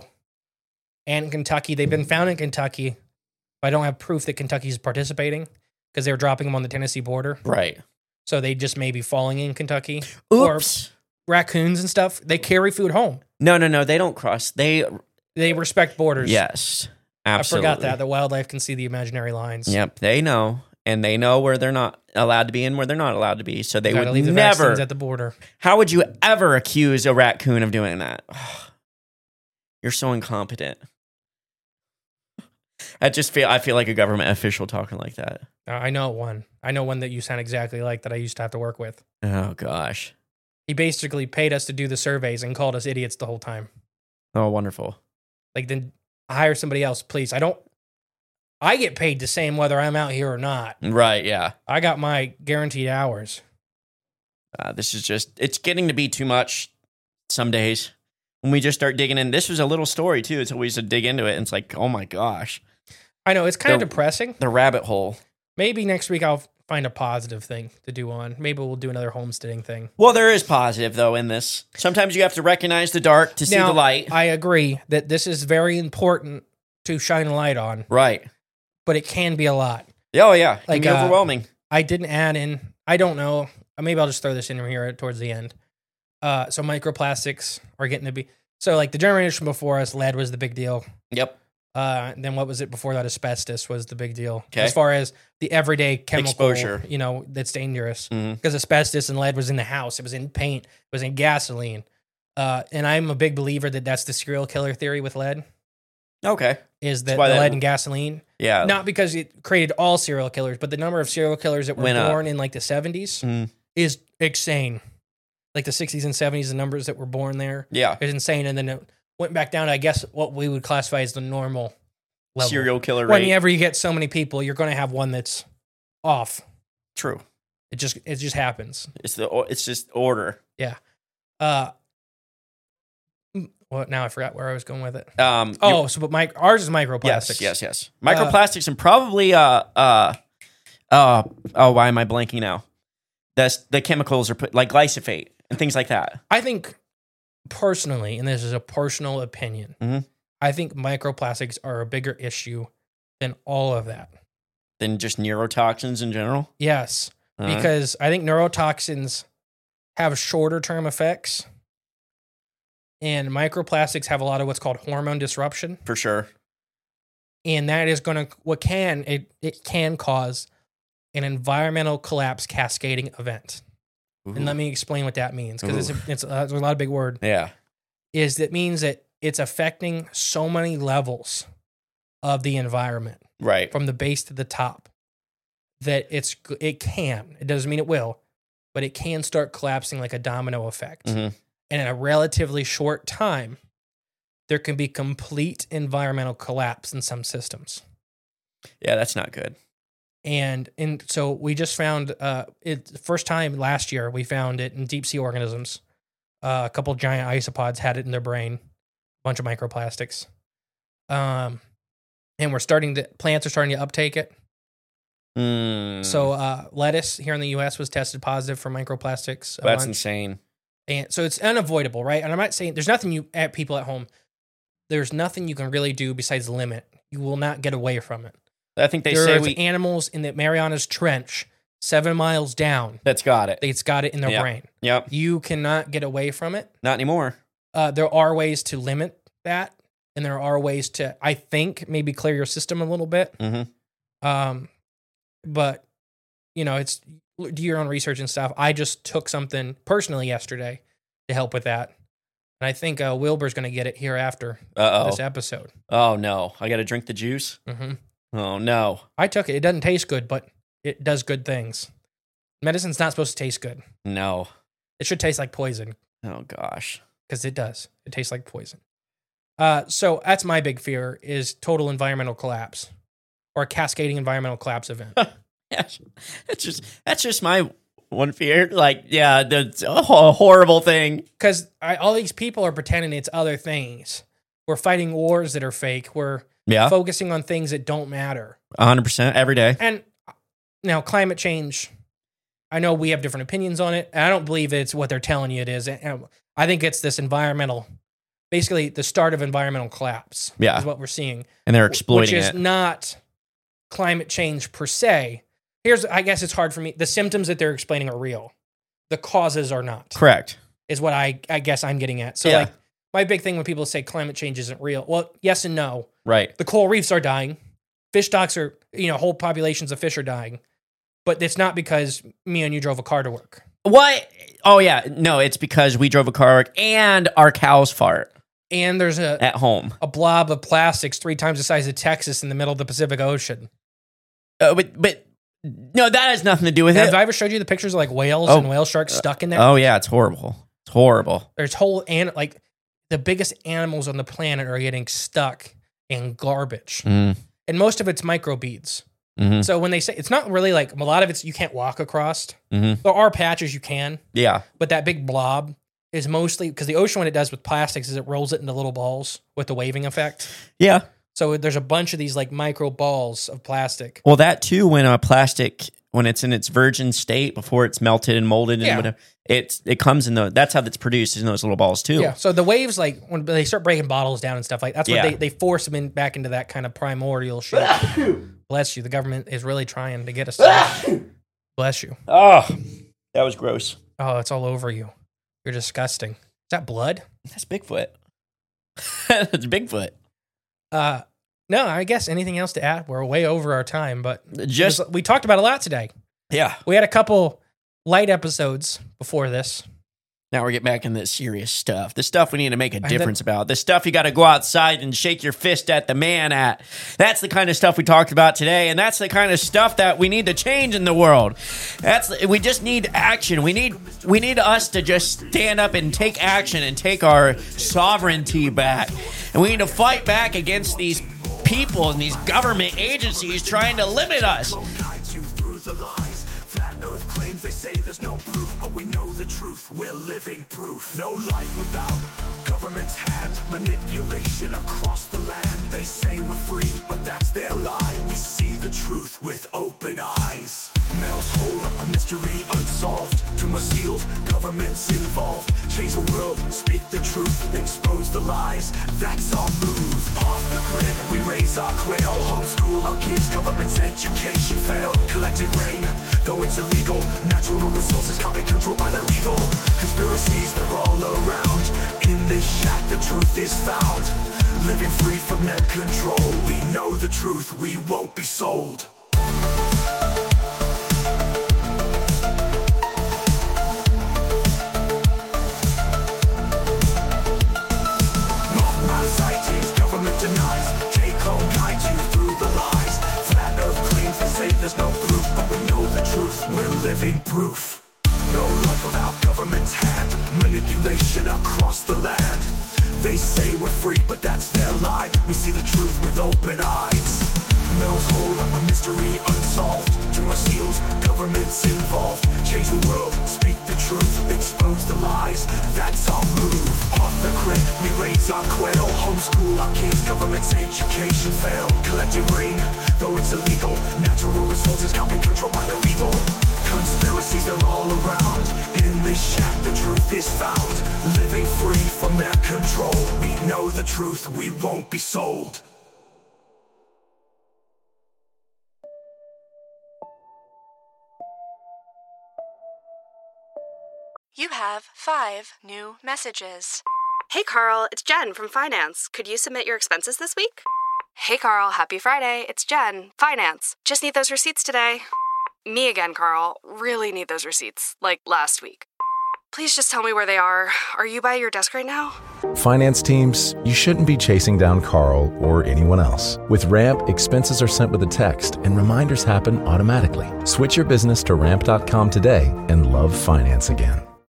and Kentucky. They've been found in Kentucky, but I don't have proof that Kentucky's participating because they were dropping them on the Tennessee border. Right. So they just may be falling in Kentucky. Oops. Or raccoons and stuff. They carry food home. No, no, no. They don't cross. They. They respect borders. Yes. I Absolutely. forgot that. The wildlife can see the imaginary lines. Yep. They know, and they know where they're not allowed to be and where they're not allowed to be. So they Gotta would leave the never. vaccines at the border. How would you ever accuse a raccoon of doing that? You're so incompetent. I just feel I feel like a government official talking like that. Uh, I know one. I know one that you sound exactly like that I used to have to work with. Oh gosh. He basically paid us to do the surveys and called us idiots the whole time. Oh, wonderful. Like, then hire somebody else, please. I don't. I get paid the same whether I'm out here or not. Right. Yeah. I got my guaranteed hours. Uh, this is just, it's getting to be too much some days. When we just start digging in, this was a little story too. It's always to dig into it. And it's like, oh my gosh, I know it's kind of The- depressing. the rabbit hole. Maybe next week I'll find a positive thing to do on. Maybe we'll do another homesteading thing. Well, there is positive though in this. Sometimes you have to recognize the dark to see Now, the light. I agree that this is very important to shine a light on, Right. but it can be a lot. Oh yeah. It can Like, be uh, overwhelming. I didn't add in, I don't know. Maybe I'll just throw this in here towards the end. Uh, so microplastics are getting to be, so like the generation before us, lead was the big deal. Yep. Uh, then what was it before that? Asbestos was the big deal. Okay. As far as the everyday chemical Exposure. you know, that's dangerous. Mhm. Because asbestos and lead was in the house. It was in paint. It was in gasoline. Uh, and I'm a big believer that that's the serial killer theory with lead, Okay. is that the why that- lead and gasoline. Yeah. Not because it created all serial killers, but the number of serial killers that were Went up. born in like the seventies Mm. is insane. Like the sixties and seventies, the numbers that were born there Yeah. is insane. And then it went back down to, I guess, what we would classify as the normal level. Serial killer rate. Whenever you get so many people, you're going to have one that's off. True. It just it just happens. It's the it's just order. Uh, well, now I forgot where I was going with it. Um. you- Oh, so but my ours is microplastics. Yes. Yes. Yes. Microplastics and probably uh uh uh oh why am I blanking now? That's the chemicals are put like glyphosate and things like that. I think personally, and this is a personal opinion, Mhm. I think microplastics are a bigger issue than all of that. Than just neurotoxins in general. Yes, Uh-huh. because I think neurotoxins have shorter term effects, and microplastics have a lot of what's called hormone disruption, For sure. and that is going to what can it it can cause an environmental collapse cascading event. And let me explain what that means, because it's a, it's, a, it's a lot of big word. Yeah. Is that means that it's affecting so many levels of the environment, Right. from the base to the top, that it's it can. It doesn't mean it will, but it can start collapsing like a domino effect. Mhm. And in a relatively short time, there can be complete environmental collapse in some systems. Yeah, that's not good. And and so we just found uh, it the first time last year we found it in deep sea organisms. Uh, a couple giant isopods had it in their brain, a bunch of microplastics. Um, and we're starting to plants are starting to uptake it. Mm, So uh, lettuce here in the U S was tested positive for microplastics. a that's bunch. insane. And so it's unavoidable, right? And I'm not saying there's nothing you at people at home. There's nothing you can really do besides limit. You will not get away from it. I think they say There's we. animals in the Marianas Trench, seven miles down. That's got it. It's got it in their Yep. brain. Yep. You cannot get away from it. Not anymore. Uh, there are ways to limit that, and there are ways to, I think, maybe clear your system a little bit. Mm-hmm. Um, but you know, it's do your own research and stuff. I just took something personally yesterday to help with that, and I think uh, Wilbur's going to get it here after Uh this oh. episode. Oh no! I got to drink the juice. hmm Oh no! I took it. It doesn't taste good, but it does good things. Medicine's not supposed to taste good. No! It should taste like poison. Oh gosh! Because it does. It tastes like poison. Uh, so that's my big fear is total environmental collapse or a cascading environmental collapse event. That's just that's just my one fear. Like, yeah, that's a ho- horrible thing. Because all these people are pretending it's other things. We're fighting wars that are fake. We're Yeah, focusing on things that don't matter. one hundred percent every day. And now climate change, I know we have different opinions on it. And I don't believe it's what they're telling you it is. And I think it's this environmental, basically the start of environmental collapse. Yeah. Is what we're seeing. And they're Which exploiting is it. not climate change per se. Here's, I guess it's hard for me. The symptoms that they're explaining are real. The causes are not, Correct. is what I, I guess I'm getting at. So Yeah. like my big thing when people say climate change isn't real. Well, yes and no. Right. The coral reefs are dying. Fish stocks are, you know, whole populations of fish are dying. But it's not because me and you drove a car to work. What? Oh yeah. No, it's because we drove a car and our cows fart And there's a, at home. a blob of plastics three times the size of Texas in the middle of the Pacific Ocean. Uh, but but no, that has nothing to do with Have it. I ever showed you the pictures of like whales Oh. and whale sharks stuck in there? Oh yeah, it's horrible. It's horrible. There's whole and like the biggest animals on the planet are getting stuck in garbage, Mm, and most of it's microbeads. hmm So when they say it's not really like a lot of it's you can't walk across. hmm There are patches you can, Yeah. but that big blob is mostly because the ocean what it does with plastics is it rolls it into little balls with the waving effect. Yeah. So there's a bunch of these like micro balls of plastic. Well, that too, when a plastic, when it's in its virgin state before it's melted and molded and Yeah. whatever, it it comes in the. That's how it's produced, is in those little balls too. Yeah. So the waves, like when they start breaking bottles down and stuff like that's what Yeah. they, they force them in back into that kind of primordial shit. Bless you. The government is really trying to get us. To Bless you. Oh, that was gross. Oh, it's all over you. You're disgusting. Is that blood? That's Bigfoot. That's Bigfoot. Uh, no, I guess anything else to add? We're way over our time, but Just we talked about a lot today. yeah. We had a couple light episodes before this. Now we're getting back into the serious stuff. The stuff we need to make a then- difference about. The stuff you got to go outside and shake your fist at the man at. That's the kind of stuff we talked about today, and that's the kind of stuff that we need to change in the world. That's we just need action. We need we need us to just stand up and take action and take our sovereignty back. And we need to fight back against these people and these government agencies trying to limit us. Guides you through the lies. Flat Earth claims they say there's no proof, but we know the truth. We're living proof. No life without government's hand. Manipulation across the land. They say we're free, but that's their lie. We see the truth with open eyes. Mel's hold up a mystery unsolved. Too much sealed, governments involved. Change the world, speak the truth, expose the lies. That's our move. Off the grid, we raise our quail. Homeschool our kids, government's education failed. Collective rain, though it's illegal. Natural resources can't be controlled by the legal. Conspiracies, they're all around. In this shack, the truth is found. Living free from their control. We know the truth, we won't be sold. Northbound sightings, government denies. Take-home guides you through the lies. Flat earth claims they say there's no proof, but we know the truth, we're living proof. No life without government's hand. Manipulation across the land. They say we're free, but that's their lie. We see the truth with open eyes. Mel's hold up a mystery unsolved. To our seals, government's involved. Change the world, speak the truth, expose the lies. That's our move. Off the grid, we raise our quail. Homeschool our kids, government's education failed. Collective ring, though it's illegal. Natural resources can't be controlled by the evil. Conspiracies are all around. In this shack, the truth is found. Living free from their control. We know the truth, we won't be sold. You have five new messages. Hey Carl, it's Jen from Finance. Could you submit your expenses this week? Hey Carl, happy Friday. It's Jen, Finance. Just need those receipts today. Me again, Carl. Really need those receipts, like last week. Please just tell me where they are. Are you by your desk right now? Finance teams, you shouldn't be chasing down Carl or anyone else. With Ramp, expenses are sent with a text and reminders happen automatically. Switch your business to ramp dot com today and love finance again.